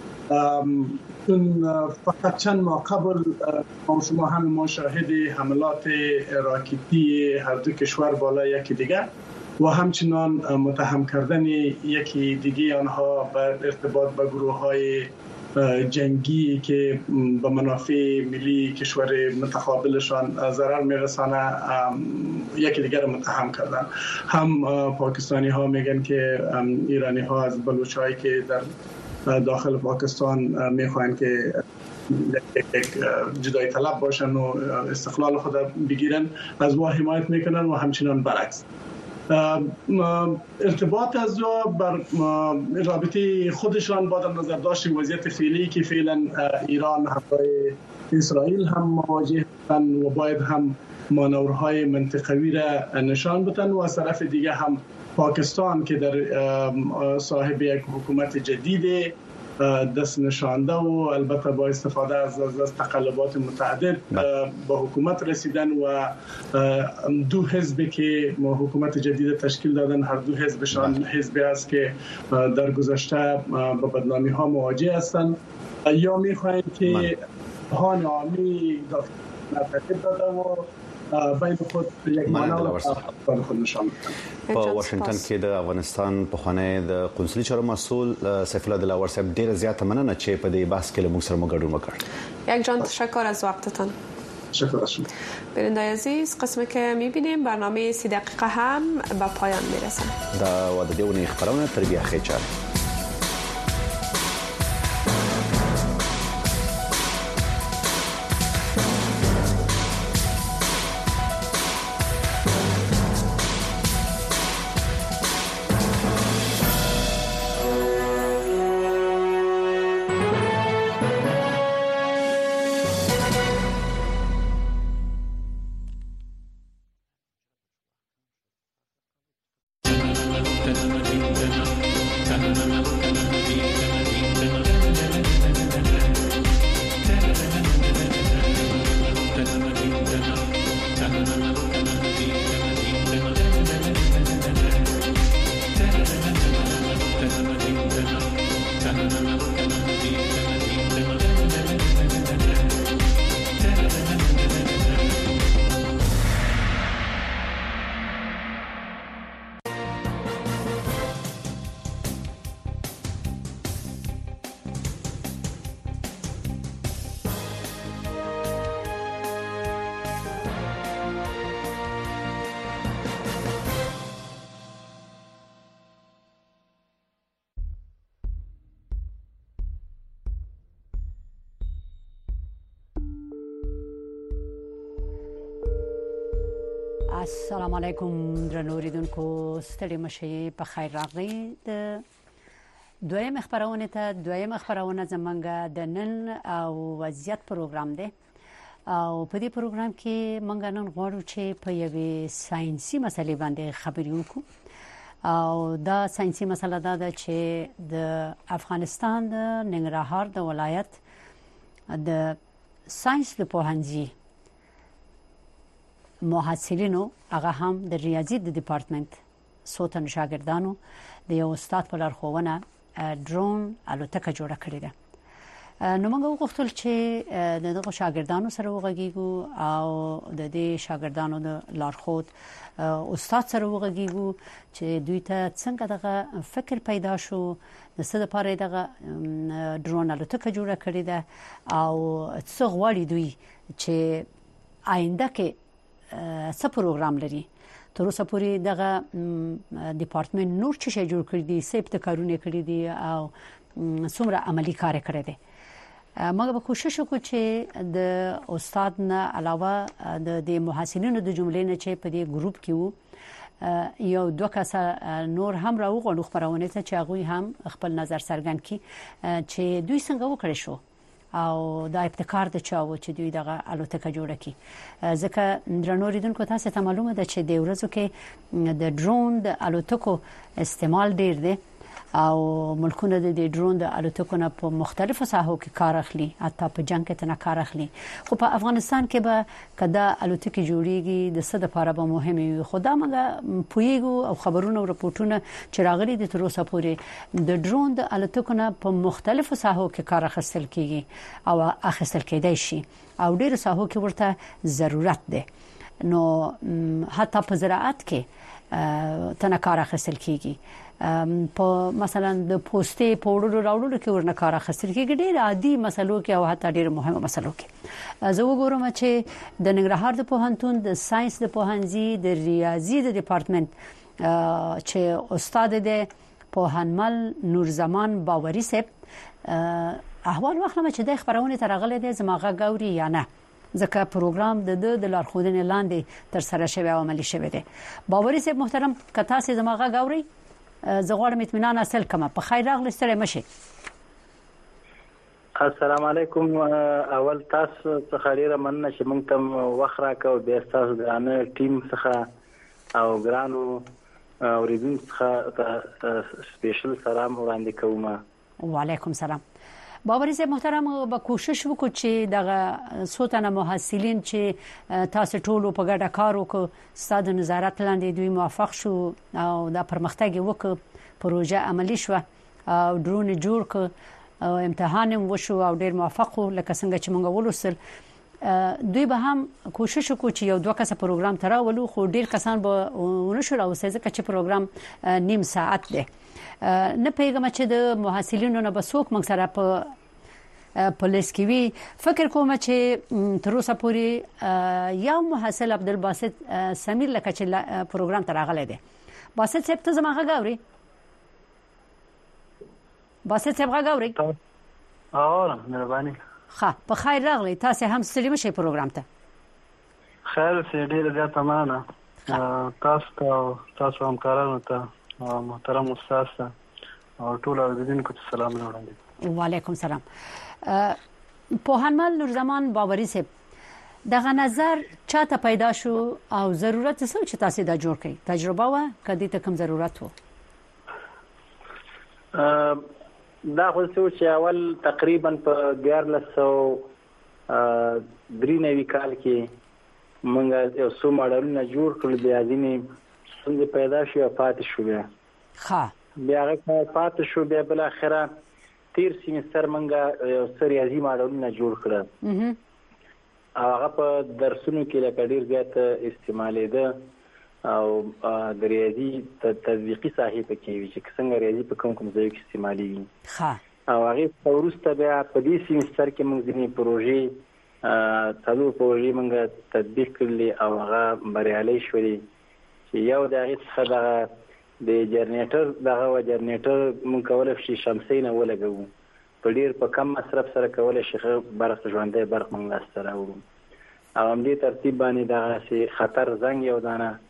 چون فقط چند ماه قبل ما شما هم ما شاهد حملات راکتی هر دو کشور بالای یکی دیگر و همچنان متهم کردن یکی دیگه آنها به ارتباط با گروه‌های جنگی که به منافع ملی کشور متقابلشان ضرر میرسانه یکی دیگر متهم کردن هم پاکستانی ها میگن که ایرانی ها از بلوچایی که در داخل پاکستان میخواین که یک جدای طلب باشن و استقلال خود بگیرن از وا حمایت میکنن و همچنان برعکس ارتباط از بر رابطه خودشان با در نظر داشت وضعیت فعلی که فعلا ایران همراه اسرائیل هم مواجه هستند و باید هم مانورهای منطقوی را نشان بدن و از طرف دیگه هم پاکستان که در صاحب یک حکومت جدید دست نشانده و البته با استفاده از, از تقلبات متعدد به حکومت رسیدن و دو حزبی که حکومت جدید تشکیل دادن هر دو حزبشان حزبی است که در گذشته با بدنامی ها مواجه هستند یا میخواهند که ها نامی مرتکب داده و بین خود یک مانور خود نشان په واشنگټن کې د افغانستان په خانه د قونسلي چارو مسؤل سیف الله دلاور صاحب ډیره زیاته مننه چې په دې بحث کې موږ سره مګړو وکړ. یک جان تشکر از وقتتان. شکر شما. بیننده عزیز قسمی که می‌بینیم برنامه سی دقیقه هم به پایان میرسه. دا و د دې ونې خبرونه تربیه خېچار Thank you. السلام علیکم درنو اوریدونکو ستړي مشي په خیر راغلی د دویم خبرونه ته دویم خبرونه زمونږ د نن او وضعیت پروګرام دی او په دې پروګرام کې مونږ نن غواړو چې په یوې ساينسي مسلې باندې خبرې وکړو او دا ساينسي مسله دا ده چې د افغانستان د ننګرهار د ولایت د ساينس د پوهنځي محصلینو هغه هم د ریاضي د ډپارټمنټ سوتن شاګردانو د یو استاد په لارښوونه ډرون الوتکه جوړه کړې ده. نو موږ وغوښتل چې دغه شاګردانو سره وغږیږو او د دې شاګردانو د لارښود استاد سره وغږیږو چې دوی ته څنګه دغه فکر پیدا شو د څه لپاره دغه ډرون الوتکه جوړه کړې ده او څه غواړي دوی چې آینده کې څه پروګرام لري. تر اوسه پورې دغه ډپارټمنټ نور څه شي جوړ کړی دي، څه ابتکارونه کړی دي او څومره عملی کار کړی دی. موږ به کوشش وکړو چې د استاد نه علاوه د محصلینو د جملې نه چې په دې ګروپ کې وو یو دوه کسه نور هم راوغوړو خبرونه ته چې هغه هم خپل نظر څرګند کړي چې دوی څنګه وکړي شو او دا ابتکار د چاو چې دوی دغه الوتکه جوړه کړي. ځکه درنو اوریدونکو تاسو ته معلومه ده چې د ورځو کې د ډرون د الوتکو استعمال ډیر دی او ملکونه د ډرون د الوتکو نه په مختلفو ساحو کې کار اخلي، حتی په جنگ کې تنه کار اخلي. خو په افغانستان کې به کدا الوتکې جوړیږي د څه لپاره به مهمه وي. خدا موږ پویګو او خبرونه او راپورټونه چې راغلي د تر اوسه پورې د ډرون د الوتکو نه په مختلفو ساحو کې کار اخیستل کیږي او اخیستل کېدای شي او ډېر ساحو کې ورته ضرورت ده. نو حتی په زراعت کې تنه کار اخیستل کیږي، په مثلا د پوسټې پوډرو راوړلو کې ورنه کار اخیستل کیږي، ډېر عادي مسلو کې او حتی ډېر مهمه مسلو کې. زه وګورم چې د ننګرهار د پوهنتون د ساينس د پوهنځي د ریاضي د ډپارټمنټ چې استاد دی پوهنمل نورزمان باوري صاحب احوال واخلم چې د خبرونه ترغله دي زماغه غوري یا نه، ځکه پروګرام د د لارښودنې لاندې تر سره شوی او عملی شوی دی. باوري صاحب محترم کتا سي زماغه غوري زغوړم اطمینان حاصل کما په خیر راغلی ستړي مشه. السلام علیکم. اول تاسو څخه ډیره مننه چې موږ ته وخت راکو د تاسو د ټیم څخه او ګرانو اوریدونکو څخه سپیشل سلام وړاندې کوم. وعلیکم سلام. باوري صاحب محترم به کوشش وکړو چې دغه سوتنه محصلین چې تاسو ټول په ګډه کار وکړو ستاسو نظارت لاندې دوی موافق شو او دا پرمختګ وکړ، پروژه عملی شو او ډرون جوړ ک او امتحان وشو او ډیر موافق لکه څنګه چې موږ ولوسل. دوی به هم کوشش وکړو چې یو دوه کسه پروګرام تراولو، خو ډیر کسان به ونشو راوځي ځکه چې پروګرام نیم ساعت دی. نه پیغام چې د محصلینو نه بسوک موږ سره په پولیس کې وی فکر کوم چې تر اوسه پورې یو محصل عبدالباسط سمیر لکه چې پروګرام تراغله دی. باسط صاحب ته زما غاوري باسط صاحب غاوري اوه مهرباني. ښه په خیر راغلی. تاسو هم ستړي مشه پروګرام ته. خیر سي ډیر زیاته مانه تاسو تاسو همکارانو ته محترم استاد او ټول اوریدونکو ته سلام وړاندې. وعلیکم سلام. پوهنمل نورزمان باوري صاحب دغه نظر چاته پیدا شو او ضرورت څه چې تاسو دا جوړ کړئ؟ تجربه وا کدی ته کوم ضرورت وو؟ دا خو چې اول تقریبا په دیارلس سو درې نوي کال کې موږ یو څو ماډلونه جوړ کړل، بیا ځینې څنګه پیدا شو پاتې شو، بیا ښه بیا هغه پاتې شو، بیا بل اخره تیر سیمستر موږ یو ریاضي ماډلونه جوړ کړل او هغه په درسونو کې لکه ډیر زیات استعمالېده او د ریاضي تطبیقي ساحې په کې وی چې څنګه ریاضي په کوم کوم ځای کې استعمالېږي. ښه او هغه وروسته بیا په دې سیمستر کې موږ ځینې پروژې څلور پروژې موږ تطبیق کړلې او هغه بریالي شولې چې یو د هغې څخه دغه د جنریټر دغه و جنریټر موږ کولی شي شمسۍ نه ولګوو، په ډېر په کم مصرف سره کولی شي ښه برق ژوندی برق موږ لاسته راوړو او همدې ترتیب باندې دغسې خطر زنګ یو دانه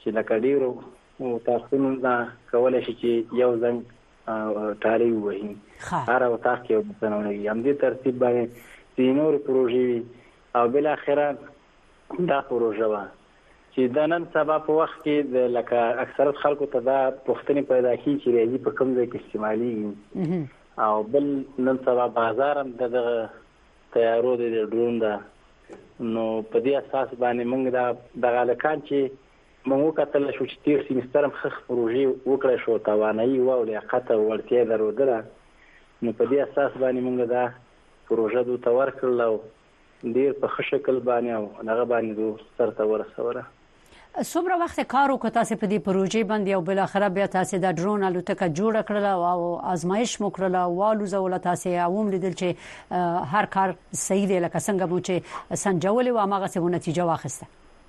چې لکه ډیرو او تاسو نه کولای شي چې یو ځنګ ټاری وایي هر او تاسو یو بنونه یم دې ترتیب باندې د نور پروژې او بل اخره دا پروژه وا چې د نن سبا په وخت کې د لکه اکثریت خلکو ته دا پوښتنه پیدا کیږي چې ریاضي په کوم ځای کې استعمالي او بل نن سبا بازار هم د تیارو د ډرون دا نو په دې اساس باندې موږ دا د غالکان چې موږ کتل شو چې تیر سیمستر هم خخ پروژې وکړې شو توانایي او لیاقت او ورته درودله نو په دې اساس باندې موږ دا پروژه دوی تور کړل او ډیر په ښه شکل باندې او هغه باندې دوی سره ورسوله. څومره وخت کار وکړ تاسو په دې پروژې باندې او بل اخر بیا تاسو د ډرون الوتکه جوړ کړل او آزمایش مو کړل او والو زول تاسو عوام لیدل چې هر کار صحیح دی لکه څنګه مو چې سنجول او هغه څه نتیجه واخیسته.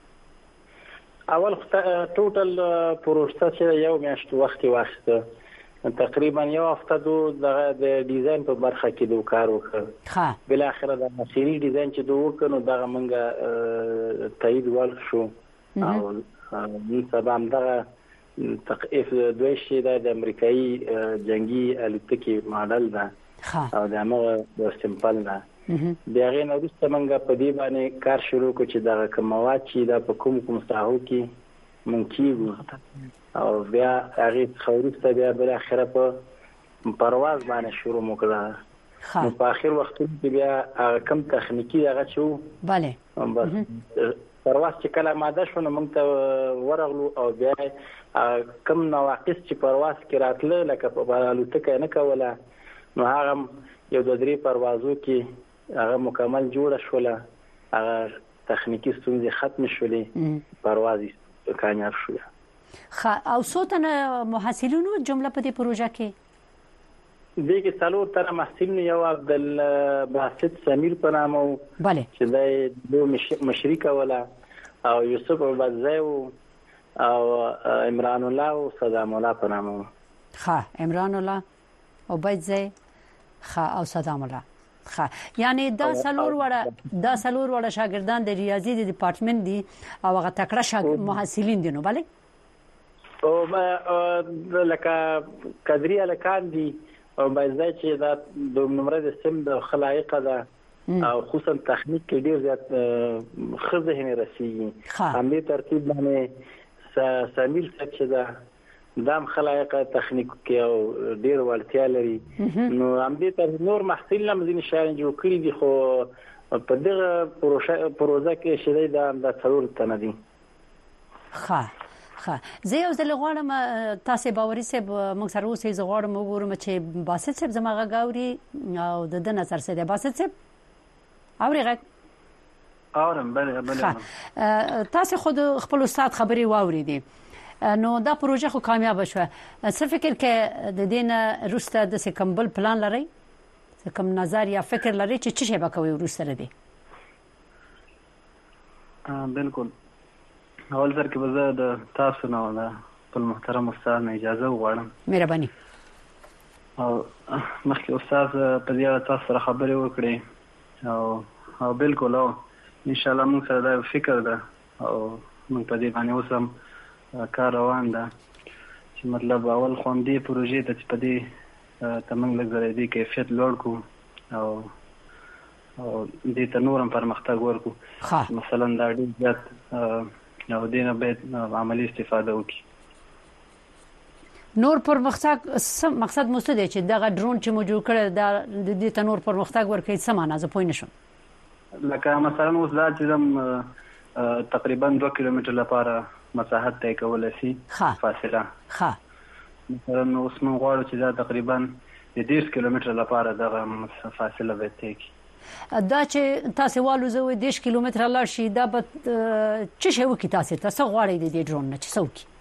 اول ټوټل پروژه چې یو میاشت وخت واخیسته تقریبا یو هفته دو د ډیزاین په برخه کې دوه کار وکړ. ها بل اخر د مسیري ډیزاین چې دوه وکړو دغه منګه تایید ول شو او نن سبا هم دغه تقیف دوی شي د امریکایي جنگي الوتکې ماډل ده او د هغه د سمپل ده بیا غي نو وروسته موږ په دې باندې کار شروع کړ چې دغه کومات چې د په کوم کوم ساحو کې مونږ او بیا هغه خورسته بیا بل اخره په پرواز باندې شروع وکړه نو په اخر وخت کې بیا کم تخنیکی دغه شو bale بس پرواز چې کله ماده شو نو موږ ته ورغلو او بیا کم نواقص چې پرواز کې راتله لکه په الوتکه نه کوله نو هغه یو د درې پروازو کې هغه مکمل جوړ شوله هغه تخنیکی ستونزې ختم شولې پرواز کامیاب شو. خ او څوتنه محصلینو جمله په دې پروژه کې دغه څلور تر محصلین یو عبد الباسط سمیر په نامه bale چې د مشرک ولا او یوسف بزای او عمران الله او صدام الله په نامه ها عمران الله او بزای ها او صدام الله ها یعنی دا څلور وړه دا څلور وړه شاګردان د ریاضي د ډپارټمنټ دي او هغه تکړه شاګرد محصلین دي نو bale او لکه قدري الکان دي او باید چې دا د نمبر د سیم د خلایق ده او خصوصا تخنیک کې ډیر زیات خزه نه رسیږي هم دې ترتیب باندې سمیر څه چې ده دام خلایق تخنیک کې او ډیر ولتیا لري نو هم دې تر نور محصول لمزین شارن جوړ کړی دي خو په دغه پروژه پروژه کې شې دا د څلور تنه دي. ها ها زه یو ځل غواړم تاسو باوري سه موږ سره اوسې زه غواړم وګورم چې باسط صاحب زماغه غاوري او د د نظر سره باسط صاحب اوري غږ اورم بله بله تاسو خود خپل استاد خبري واوري دي نو دا پروژه خو کامیاب شوه څه فکر کې د دین روسته د سکمبل پلان لري کوم نظر یا فکر لري چې څه شی به کوي روسته دي؟ بالکل اول ځل کې به زه د تاسو نه ولا په محترم استاد نه اجازه وغواړم. مهرباني. او مخکې استاد په دې تاسو سره خبرې وکړې او او بالکل او ان شاء الله موږ سره دا فکر ده او موږ په دې باندې اوس هم کار روان ده چې مطلب اول خو دې پروژې ته په دې تمنګ لګره دې کیفیت لوړ کو او او دې ته نورم پرمختګ ورکو مثلا دا ډېر زیات نو دینه به عملی استفاده وکړي. نور پرمختګ مقصد مو څه دی چې دغه ډرون چې موجود کړي د دې ته نور پرمختګ ورکړي څه معنا زه پوه نشم. لکه مثلا اوس دا چې زم تقریبا دوه کیلومتر لپاره مساحت طی کولای شي فاصله ها مثلا اوس موږ غواړو چې دا تقریبا د دېرش کیلومتر لپاره دغه فاصله به طی کړي. دا چې تاسو والو زه دېرش کیلومتر لاړ شي دا به څه شی وکي تاسو ته څه غواړئ د دې ډرون نه چې څه وکي؟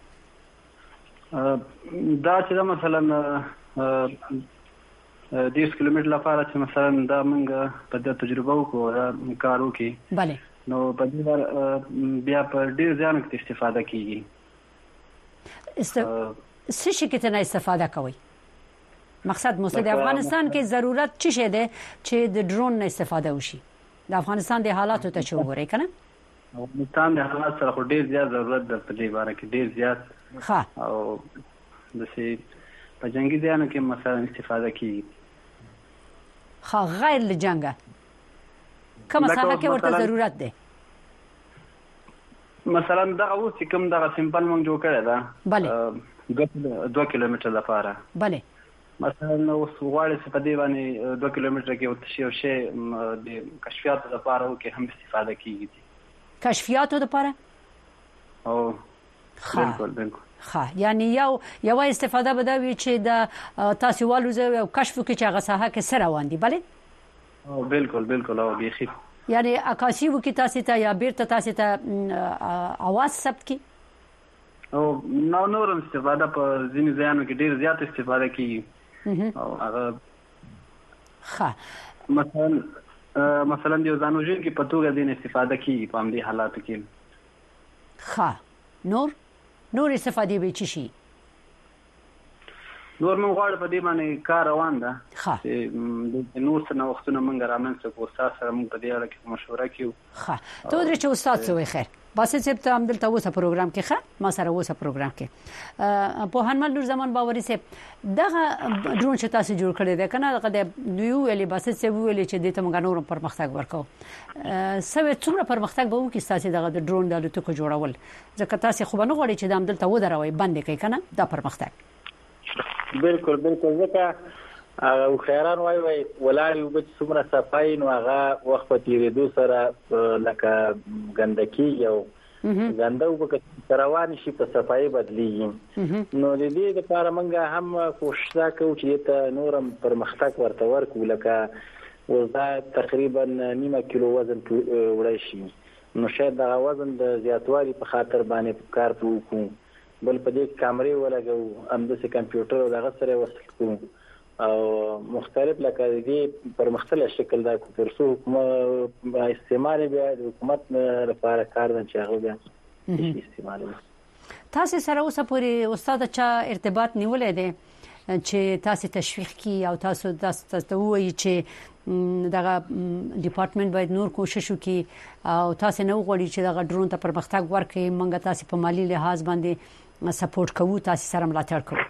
دا چې مثلا دېرش کیلومتر لپاره چې مثلا دا موږ په دې تجربه وکړو دا کار وکړي bale نو په دې بیا په ډیر ځان کې استفاده کیږي. است څه شي کې ته استفاده کوي؟ مقصد مو د افغانستان کې ضرورت څه شي ده چې د ډرون نه استفاده وشي؟ د افغانستان د حالاتو ته چې وګورئ کنه افغانستان د حالات سره خو ډیر زیات ضرورت ده په دې باره کې ډیر زیات ښه او د سي په جنگي ځایونو کې مثلا استفاده کیږي ښه غیر له جنگه کومه ساحه کې ورته ضرورت ده مثلا دغه اوس کوم دغه سیمپل مونږ جوړ کړی دا بله دوه کیلومتره لپاره بله مثلا اوس غواړي چې په دې باندې دوه کیلومتره کې وت شي او شی د کشفیاتو لپاره او کې هم استفاده کیږي کشفیاتو لپاره او بالکل بالکل ها یعنی یو یو استفاده بده وی چې د تاسو والوزه او کشف کې چې هغه ساحه کې سره وندي بله او بالکل بالکل او بيخي یعنی عکاسي وکي تاسو ته یا بیرته تاسو ته اواز ثبت کی او نو نورم استفاده په ځینې ځایونو کې ډیر زیات استفاده کیږي او هغه ښه مثلا مثلا د ځانوژن کې په توګه دین استفاده کیږي په همدې حالاتو کې ښه نور نور استفاده به چی شي نور موږ غواړو په دې باندې کار روان ده چې نور څه وختونه موږ رامنځته کوو استاد سره موږ په دې اړه کې مشوره کوو ښه ته درې چې استاد سوې خیر باسه چې ته هم دلته اوسه پروګرام کې ښه ما سره اوسه پروګرام کې په هنمل نور زمان باوري سه دغه ډرون چې تاسو جوړ کړی دی کنه دغه د یو ویلي باسه چې ویلي چې د ته موږ نور پرمختګ ورکو سوي څومره پرمختګ به وکړي تاسو دغه د ډرون د الوتکو جوړول ځکه تاسو خو نه غواړئ چې د دلته ودروي بند کوي کنه دا پرمختګ بالکل بالکل ځکه او خیران وای وای ولاړ یو بچ څومره صفای نو هغه وخت په تیریدو سره لکه ګندکی یو ګندو په روان شي په صفای بدلیږي نو د دې لپاره موږ هم کوشش وکړو چې ته نورم پرمختګ ورته ورکو لکه وزا تقریبا نیمه کیلو وزن وړای شي نو شاید دا وزن د زیاتوالي په خاطر باندې کار وکړو بل په دې کیمرې ولګو هم د کمپیوټر او دغه سره وصل کوو او مختلف لکه دې پر مختلف شکل دا ترڅو استعمال بیا د حکومت لپاره کار نه چاغو بیا استعمال تاسو سره اوسه پوری استاد چا ارتباط نیولې دي چې تاسو تشویق کی او تاسو تاسو وایي چې دغه ډپارټمنټ باید نور کوشش وکړي او تاسو نه وغواړي چې دغه ډرون ته پرمختګ ورکړي منګه تاسو په مالی لحاظ باندې سپورټ کوو تاسو سره ملاتړ کوو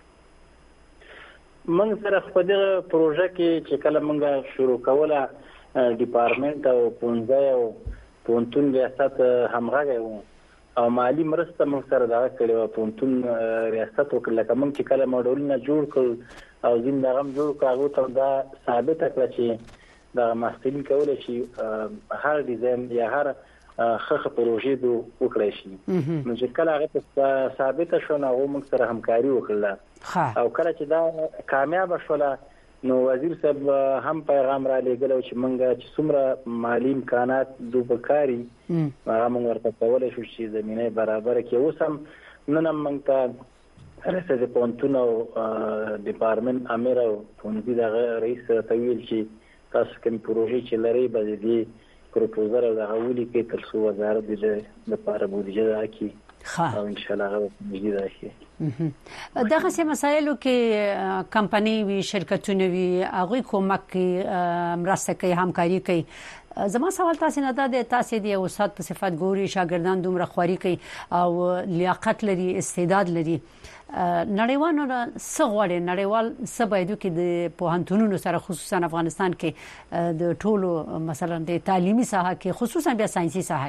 موږ سره په دې پروژه کې چې کله موږ شروع کوله ډپارټمنټ او پونځه او پونتون ریاست همغږی وو او مالی مرسته موږ سره دا کړو پونتون ریاست وکړه کوم چې کله موډولونه جوړ کړ او زین دا غم جوړ کاغو ته دا ثابت کړ چې دا ماسترین کولای شي هر ډیزاین یا هر خخ پروژې دو وکړای شي نو چې کله هغه ثابت شو نو موږ سره همکاري وکړه او کله چې دا کامیاب شوله نو وزیر صاحب هم پیغام را لېږلو چې موږ چې څومره مالی امکانات د بکاري هغه موږ ورته کولای شو چې زمينه برابر کې اوس هم نن موږ ته رئیس د پونتون او ډپارټمنټ امیر او پونځي دغه رئیس تویل چې تاسو کوم پروژې چې لري به دې پروپوزل او دغه ولي کې تر څو وزارت د لپاره بودیجه راکړي او ان شاء الله هغه بودیجه راکړي دغه څه مسایلو کې کمپنی وی شرکتونه وی هغه کومک مرسته کوي همکاري کوي زما سوال تاسو نه ده تاسو د استاد په صفات ګوري شاګردان دومره خواري کوي او لیاقت لري استعداد لري نړیوالو څه غواړي نړیوال څه باید کې د پوهنتونونو سره خصوصا افغانستان کې د ټولو مثلا د تعلیمي ساحه کې خصوصا بیا ساينسي ساحه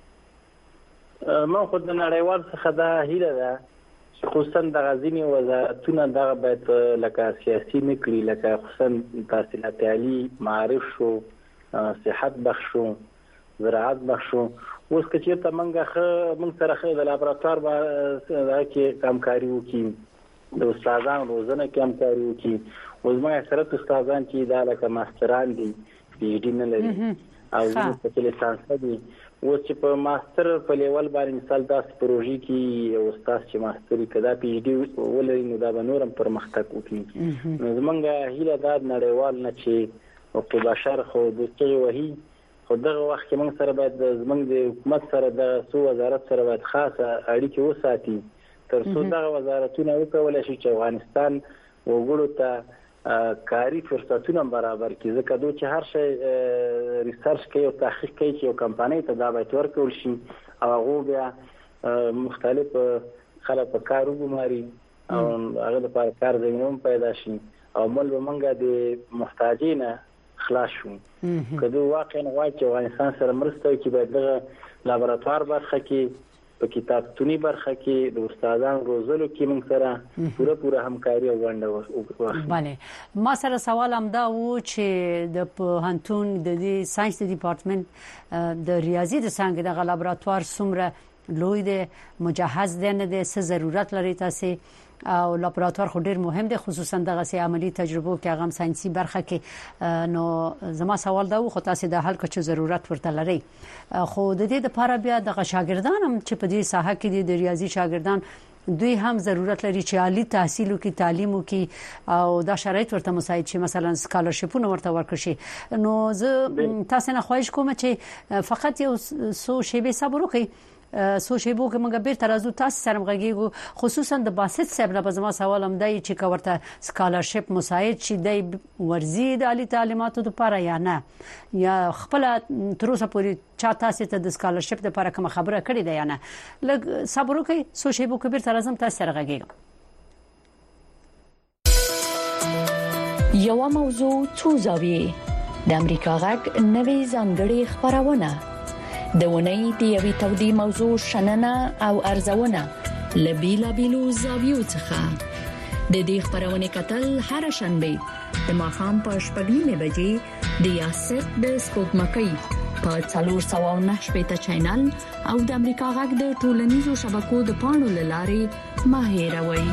کې ما خو د نړیوال څخه دا هیله ده خصوصا د غزنی وزارتونه دغه باید لکه سیاسي نکړي لکه خصوصا تحصیلات عالی معارف شو صحت بخشو زراعت بخشو اوس چې ته منګه موږ سره خې د لابراتوار باندې کې کارکاري وکړي د استادانو روزنه کې کارکاري وکړي اوس موږ سره استادان چې دا لکه ماستران دي پی ایچ ډي نه لري او د لیسانس دي اوس چې په ماستر په لیول باندې مثال تاسو پروژې کې او استاد چې ماستري کدا پی ایچ ډي ولري نو دا به نورم پرمختګ وکړي نو زمونږ هیله دا نړیوال نه چې او په بشر خو د څه وਹੀ خو دغه وخت کې موږ سره باید زمونږ د حکومت سره د سو وزارت سره باید خاصه اړیکې وساتي تر څو دغه وزارتونه وکولای شي چې افغانستان وګړو ته کاری فرصتونه برابر کړي ځکه دوی چې هر شی ریسرچ کوي او تحقیق کوي چې یو کمپنۍ ته دا باید ورکول شي او هغه بیا مختلف خلک په کار وګماري او هغه د پاره کار زمینوم پیدا شي او مل به منګه د محتاجین خلاص شو. کله واقعا غواړي چې افغانستان سره مرسته وکړي باید د لابراتوار برخه کې په کتابتوني برخه کې د استادانو روزلو کې موږ سره پوره پوره همکاري او ونډه واخلو. بله ما سره سوال هم دا و چې د پوهنتون د دې ساينس ډپارټمنټ د ریاضي د څنګه د لابراتوار څومره لوی دی مجهز دی نه دی څه ضرورت لري تاسو او لابراتوار خو ډیر مهم دی خصوصا دغه سي عملی تجربو کې هغه ساينسي برخه کې نو زما سوال دا و خو تاسو د حل کچ ضرورت ورته لري خو د دې لپاره بیا د شاګردان هم چې په دې ساحه کې د ریاضي شاګردان دوی هم ضرورت لري چې عالی تحصیل او کې تعلیم او کې او دا شرایط ورته مساعد شي مثلا سکالرشپونه ورته ورکړي شي نو زه تاسو نه خواهش کوم چې فقط یو سو شی به صبر وکړئ سو شی بو کې موږ به ترازو تاسو سره مغږیږو خصوصا د باسط صاحب نه بزما سوال هم دی چې کورته سکالرشپ مساعد شي د ورزي د عالی تعلیماتو لپاره یا نه یا خپل تر اوسه پورې چا تاسو ته د سکالرشپ لپاره کوم خبره کړې ده یا نه لږ صبر وکړئ سو شی بو کې به ترازم تاسو سره غږیږم. یو موضوع څو زاویې د امریکا غږ نوې ځانګړې خبرونه د ونې د یوې تودې موضوع شننه او ارزونه لبیلا بیلو زاویو څخه د دې خبرونه کتل هر شنبه د ماښام په شپږ بجې د یاسر د سپوږمکۍ په څلور سوه نهه شپږ چینل او د امریکا غږ د ټولنیزو شبکو د پاڼو لارې ما هیروي.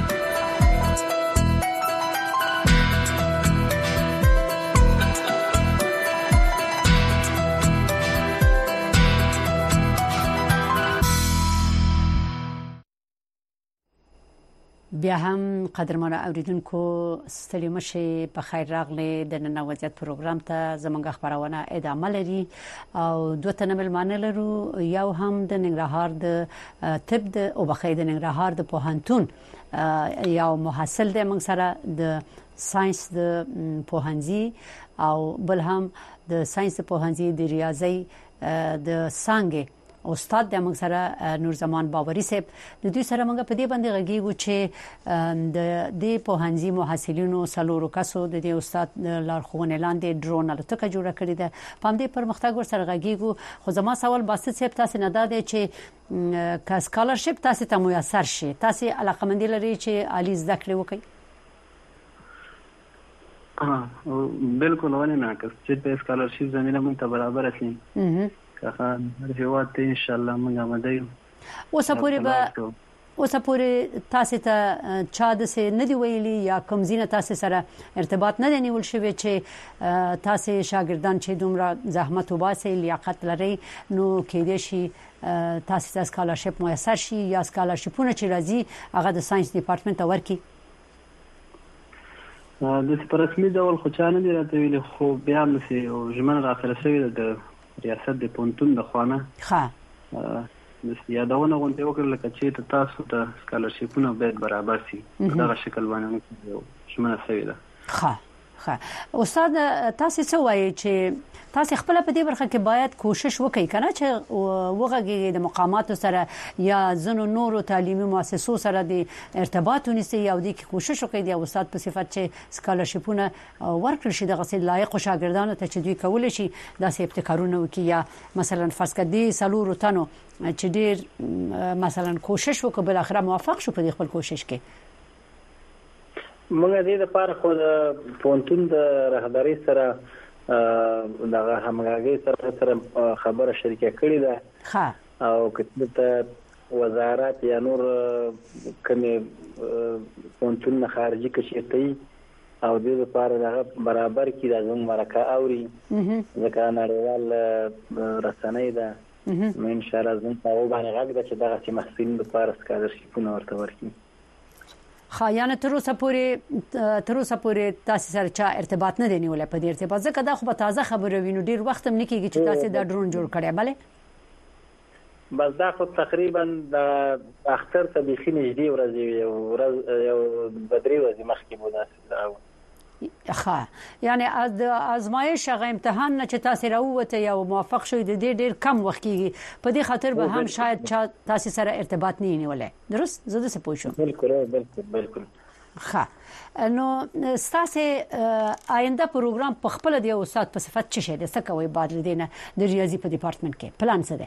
بیا هم قدرمن اوریدونکو ستړي مشه په خیر راغلي د نن وضعیت پروګرام ته زمونږ خبرونه ادامه لري او دوه تنه ملمانه لرو یو هم د ننګرهار د طب د او بخې د ننګرهار د پوهنتون یو محصل د موږ سره د ساينس د پوهنځي او بل هم د ساينس پوهنځي د ریاضي د څنګه استاد د موږ سره نور زمان باوري صاحب د دوی سره موږ په دې باندې غږیږو چې د دې پوهنځي محصلینو سلورو کسو د دې استاد لارښوونه لاندې ډرون الوتکه جوړه کړې ده په دې پرمختګ ور سره غږیږو خو زما سوال باسط صاحب تاسو نه داده چې کا سکالرشپ تاسو ته میسر شي تاسو علاقمندي لري چې عالی زده کړې وکړي. ها بالکل ونه نه که چې په سکالرشپ زمينه مونږ ته برابر شي هغه هیواد ته ان شاء الله موږ آماده یو. اوس پورې به اوس پورې تاسو ته چا د سه ندی ویلي یا کوم زینه تاسو سره ارتباط نه نیول شوی چې تاسو شاګردان چې دومره زحمت وباسي لیاقت لري نو کې دې شي تاسو ته سکالرشپ میسر شي یا سکالرشپونه چې راځي هغه د ساينس ډپارټمنټ ته ورکي. د رسمي ډول خو چا نه دی راته ویلي خو بیا مې او ژمنه راخره شوې ده ریاست د پونتون د خوانه ها د یادونه غونډه وکړه لکه چې تاسو ته سکالرشپونه باید برابر شي په دغه شکل باندې شمنه شوی ده. ها ها استاد تاسو څه وایي چې تاسو خپل په دې برخه کې باید کوشش وکړئ کنه چې وګړي د مقامات سره یا زنو نورو تعلیمي مؤسسو سره د ارتباط ونیسي او د کوشش وکړي د استاد په صفت چې سکالرشپونه ورکړي شي د غسل لایق شاګردانو ته چې دوی کول شي د ابتکارونه وکړي یا مثلا فرض کړئ سلور تنو چې ډیر مثلا کوشش وکړي بل اخره موافق شو په خپل کوشش کې. موږ دې لپاره خو د پونتون د رهبری سره دغه همغږي سره سره خبره شریکه کړې ده ها او کله وزارت یا نور کومه پونتون خارجي کشيتي او دې لپاره دغه برابر کې د زموږ مرکه اوري ځکه نړیوال رسنۍ ده نو ان شاء الله زموږ په باندې غږ ده چې دغه چې محصلین لپاره سکالرشپونه ورته ورکړي. خایانه تر اوسه پورې تر اوسه پورې تاسو سره چا ارتباط نه دی نیولای په دې ارتباط ځکه دا خو به تازه خبره وینو ډیر وخت هم نکېږي چې تاسو دا ډرون جوړ کړی bale بس دا خو تقریبا د اختر ته بيخي نږدې ورځې یو ورځ یو بدري ورځې مخکې بوده ښه یعنی از ازمایش غو امتحان نه چې تاسو راوته یا موافق شوي د ډېر ډېر کم وخت کېږي په دې خاطر به هم شاید تاسو سره ارتباط نه نیولې درست زه د څه پوښتنه بالکل بالکل بالکل ښه نو ستاسو آینده پروګرام په خپل دی استاد په صفت څه شي د څه کوي بعد لدینه د ریاضي په ډپارټمنټ کې پلان څه دی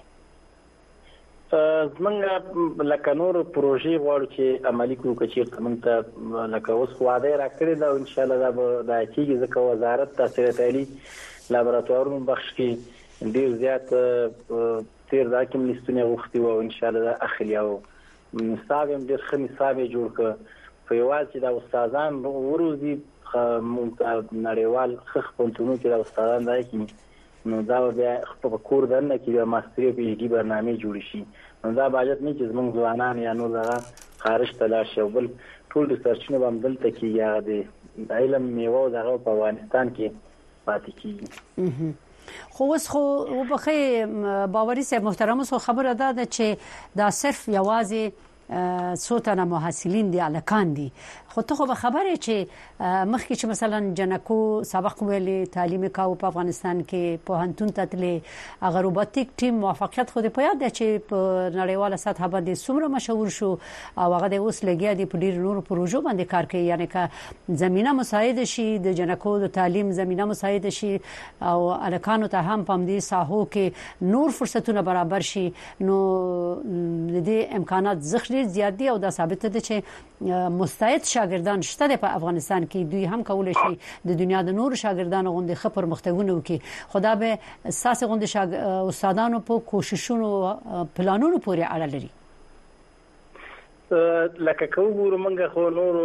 زمونږ لکه نور پروژې غواړو چې عملي کړو چې موږ ته لکه اوس وعده راکړې ده او ان شاء الله دا به د کیږي ځکه وزارت تحصیل تعالی لابراتوارونو بخش کې ډیر زیات تیر دا کوم لیستونه غوښتي او ان شاء الله دا اخلي او نصاب هم ډیر ښه نصاب جوړ کړ په یوازې چې د استادان وروزي نړیوال خخ پونتونو کې د استادان دای کی نو دا بیا خپل کور دنه کې د ماستری پی ایچ ډي برنامه جوړ شي نو دا باید نه چې زموږ ځوانان یا نو دا خارج ته لاړ شي بل ټول ریسرچونه باندې دلته کې یا د علم میوه دغه په افغانستان کې پاتې کیږي خو اوس خو وبخې باوري سه محترم سو خبره ده چې دا صرف یوازې څوتنه محصلین دي الکان دي خو ته خو به خبره چې مخکې چې مثلا جنکو سابق ویلي تعلیم کاو په افغانستان کې په هنتون تتلې هغه روبوټیک ټیم موافقت خو دې په یاد دی چې په نړیواله سطح باندې څومره مشهور شو او هغه د اوس لګیا دي په ډیر نورو پروژو باندې کار کوي یعنی که زمينه مساعد شي د جنکو د تعلیم زمينه مساعد شي او الکانو ته هم په دې ساحو کې نور فرصتونه برابر شي نو د دې امکانات زخري زیات دي او دا ثابت ده چې مستعد شاګردان شته په افغانستان کې دوی هم کولای شي د دنیا د نور شاګردانو غونډه خبر مختګونه وکي خدا به اساس غونډه استادانو په کوششونو پلانونو پورې اړه لري لکه کومو موږ خو نور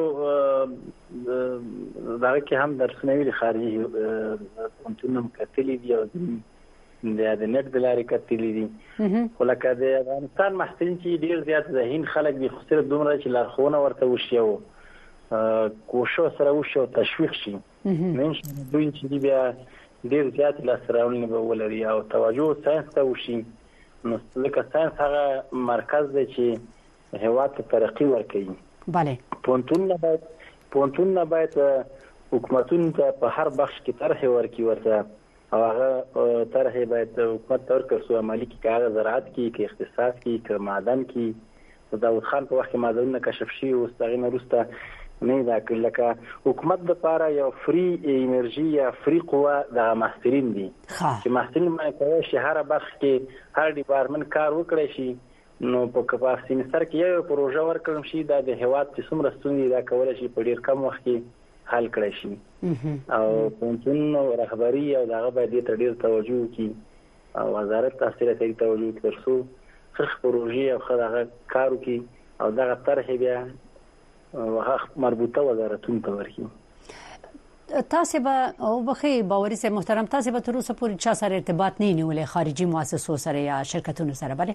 دا کې هم درسونه ویلي خارجي کومتونم کتلې دي او د نت د لارې کتلې دي خو لکه د افغانستان محصلین چې ډیر زیات ذهین خلک دي خو صرف دومره چې لارښوونه ورته وشي او کوشش سره وشي او تشویق شي نن دوی چې بیا ډیر زیات لاسراونې به ولري او توجه ساينس ته وشي نو لکه ساينس هغه مرکز دی چې هیواد ته ترقی ورکوي bale پونتون نه باید پونتون نه باید حکومتونو ته په هر بخش کې طرح ورکړي ورته او هغه طرح باید حکومت تور کړو عملی کې کار زراعت کې کې اقتصاد کې کې معدن کې داود خان په وخت کې معدنونه کشف شي او ستغینه روسته نه دا کله حکومت د پاره یو فری انرژي یا فری قوه د محصلین دي چې محصلین باندې کوي چې هر بخش کې هر ډپارټمنټ کار وکړي شي نو په کپاسټي سر کې یو پروژه ورکړم شي د هیواد چې څومره ستونزې دا کولای شي په ډیر کم وخت کې حل کړی شي او پونتون رهبری او دغه باندې ته ډیر توجه وکړي او وزارت تحصیل ته توجه وکړي ترڅو خخ پروژې او خدغه کار وکړي او دغه طرح بیا وغه مربوطه وزارتونو ته ورکړي تاسو به او بخي باوري سه محترم تاسو به تر اوسه پورې چا سره ارتباط نه نیولې خارجي مؤسسو سره یا شرکتونو سره bale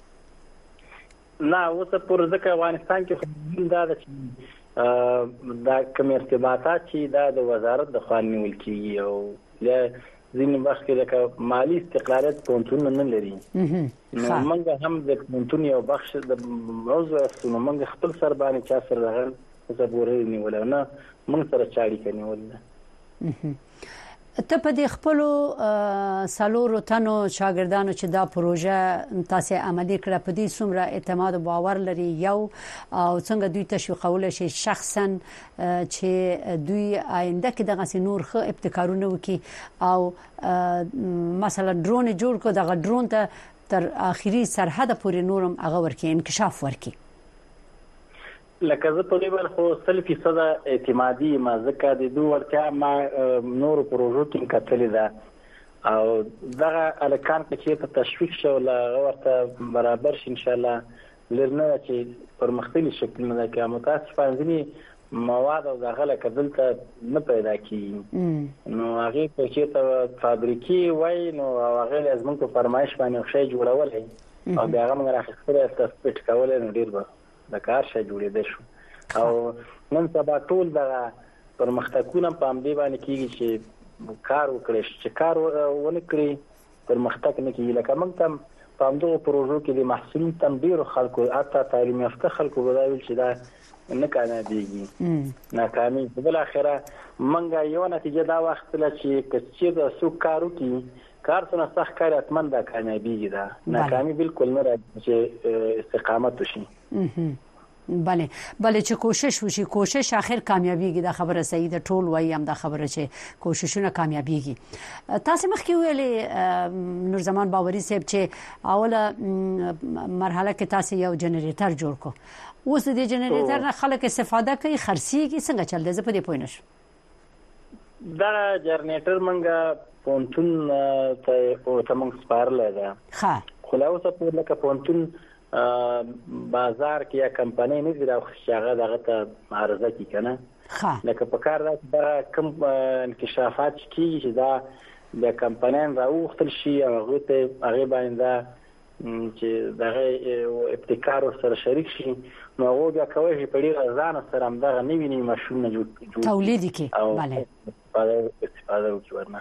نه اوسه پر ځکه افغانستان کې دا د دا کوم ارتباطات چې دا د وزارت د خوان نیول کیږي او له ځینې وخت کې لکه مالی استقلالیت پونتون نه لري نو موږ هم د پونتون یو بخش د موضوع استو موږ خپل سر باندې چا سره راغل زبورې نیول نه موږ سره چاړي کوي ول ته په دې خپل سالورو تنو شاګردانو چې دا پروژه تاسو عملي کړه په دې څومره اعتماد او باور لري یو او څنګه دوی تشویقول شي شخصا چې دوی آینده کې دغه نور خو ابتکارونه وکي او مثلا ډرون جوړ کو دغه ډرون ته تر اخري سرحد پورې نورم هغه ورکي انکشاف ورکي لکه زه په لیبل خو سل فیصد اعتمادي ما ځکه د دوه ورته ما نور پروژو کې کتلې ده او دغه الکان چې په تشویق شو لا ورته برابر شي ان شاء الله لرنه چې پر مختلفي شکلونه ده کې متاسفانه ځینی مواد او دغه لکه دلته نه پیدا کیږي نو هغه په چې ته فابریکي وای نو هغه لازم کو فرمایش باندې شی جوړول او بیا هغه موږ راخسته تثبیت کول نه ډیر به د کار شې جوړېده شو او نن سبا ټول د پرمختګونه په امدی باندې کیږي چې کار وکړي چې کار ونه کړی پرمختګ نه کیږي لکه موږ تم په همدغه پروژو کې د محصولین تم ډیرو خلکو حتی تعلیم یافته خلکو بدایل چې دا نه کامیابیږي ناکامي بل اخره منګه یو نتیجه دا وخت لا چې کچې د سو کارو کې کار څنګه سخت کار اتمن دا کامیابیږي دا ناکامي بالکل نه راځي چې استقامت وشي بله بله چې کوشش وشي کوشش اخر کامیابیږي دا خبره صحیح ده ټول وایي هم دا خبره چې کوششونه کامیابیږي تاسو مخکې ویلې نور زمان باوري صاحب چې اوله مرحله کې تاسو یو جنریټر جوړ کو اوس د جنریټر نه خلک استفاده کوي خرڅيږي څنګه چل دی زه په دې پوه نشم دا جنریټر منګه پونتون ته او تمنګ سپارل ده ښه خلاصه په لکه پونتون بازار کې یا کمپنۍ نه دی راخښاغه دغه ته عرضه کی کنه لکه په کار دا کوم انکشافات کیږي چې دا د کمپنۍ راوختل شي او هغه ته هغه باندې چې دغه ابتکار سره شریک شي نو هغه بیا کوي په ډیر ځان سره هم دغه نوی نوی ماشینونه جوړ تولید کی bale استفاده وکړنه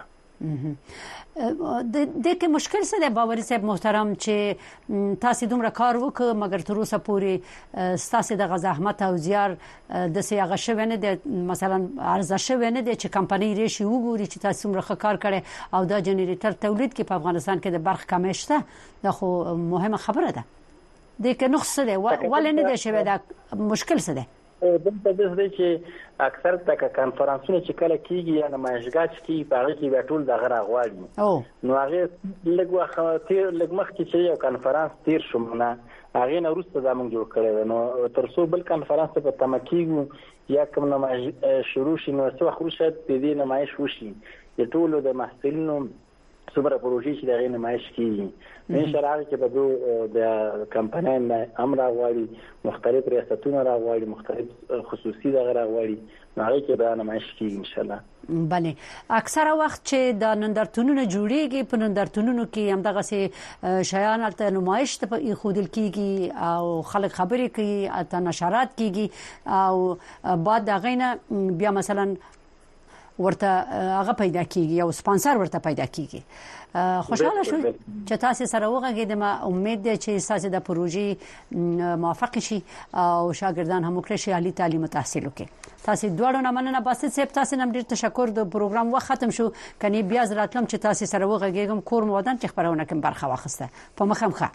د دې کې مشکل څه دی باوري صاحب محترم چې تاسو دومره کار وکړ مګر تر اوسه پورې تاسو د زحمت او زیار د سیاغه شوه نه د مثلا ارزښت شوه نه د چې کمپنۍ ریشي وګوري چې تاسو څومره کار کړي او دا جنریټر تولید کې په افغانستان کې د برخ کمشته دا خو مهمه خبره ده د کې نقص دی ولې نه دی شوه دا مشکل څه دی دلته د دې چې اکثر تک کانفرنسونه چې کله کیږي یا نمایشګاه کیږي په هغه کې به ټول دغه راغواړي نو هغه لږ وخت تیر لږ مخکې چې یو کانفرنس تیر شو نه هغه نو وروسته دا موږ جوړ کړی نو تر څو بل کانفرنس په تمکیږي یا کوم نمایش شروع شي نو څو خو شاید په دې نمایش وشي د ټولو د محصلینو څومره پروژې چې دغه نمایش کیږي ان شاء الله چې به د کمپنۍ امر راغواړي مختلف ریاستونه راغواړي مختلف خصوصي دغه راغواړي هغه کې به نمایش کیږي ان شاء الله بله اکثره وخت چې د نندرتونونو جوړیږي په نندرتونونو کې هم دغه سي شیان ته نمایش ته خودل کیږي او خلک خبرې کوي اته نشرات کیږي او بعد دغه نه بیا مثلا ورته هغه پیدا کیږي او سپانسر ورته پیدا کیږي خوشاله شو چې تاسو سره وغږیدم امید ده چې تاسو د پروژې موافق شي او شاګردان هم وکړي عالی تعلیم تحصیل وکړي تاسو دوړو نه مننه باسط صاحب تاسو نم ډیر تشکر د پروګرام وخت ختم شو کني بیا زراتلم چې تاسو سره وغږیږم کور مودن چې خبرونه کوم برخه واخسته په مخمخه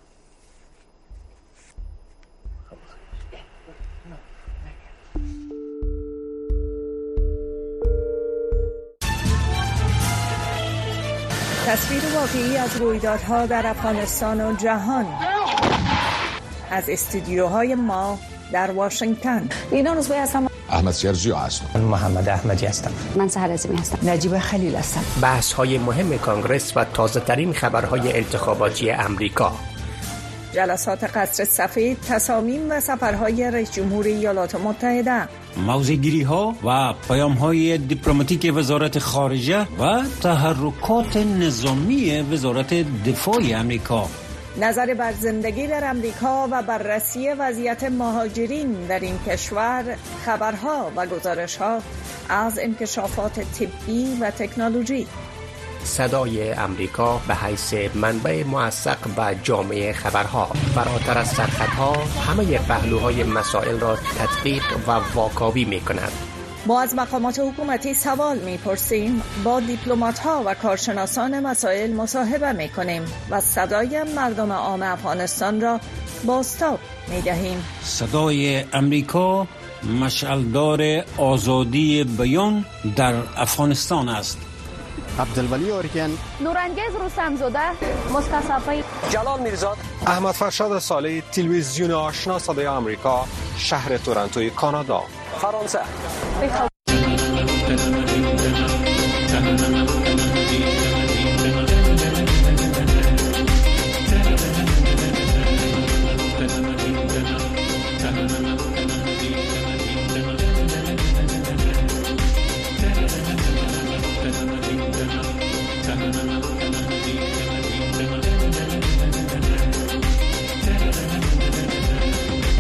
تصویر واقعی از رویدادها در افغانستان و جهان از استودیوهای ما در واشنگتن. اینا روزبه هستم. احمد سیرجی هستم. من محمد احمدی هستم. من سحر عظیمی هستم. نجیب خلیل هستم. بحث های مهم کانگرس و تازه ترین خبرهای انتخاباتی امریکا. جلسات قصر سفید، تصامیم و سفرهای رئیس جمهور ایالات متحده. موضع‌گیری ها و پیام های دیپلماتیک وزارت خارجه و تحرکات نظامی وزارت دفاع امریکا. نظر بر زندگی در امریکا و بررسی وضعیت مهاجرین در این کشور، خبرها و گزارش‌ها از انکشافات طبی و تکنولوژی. صدای امریکا به حیث منبع موثق و جامع خبرها فراتر از سرحدها همه پهلوهای مسائل را تدقیق و واکاوی می کند. ما از مقامات حکومتی سوال می پرسیم، با دیپلمات‌ها و کارشناسان مسائل مصاحبه می کنیم و صدای مردم عام افغانستان را بازتاب می دهیم. صدای امریکا مشعلدار آزادی بیان در افغانستان است. عبدالولی اورگن، نورانگیز رستمزاده، مصطفی جلال میرزاد، احمد فرشاد صالحی، تلویزیون آشنا صدای آمریکا، شهر تورنتوی کانادا، فرانسه.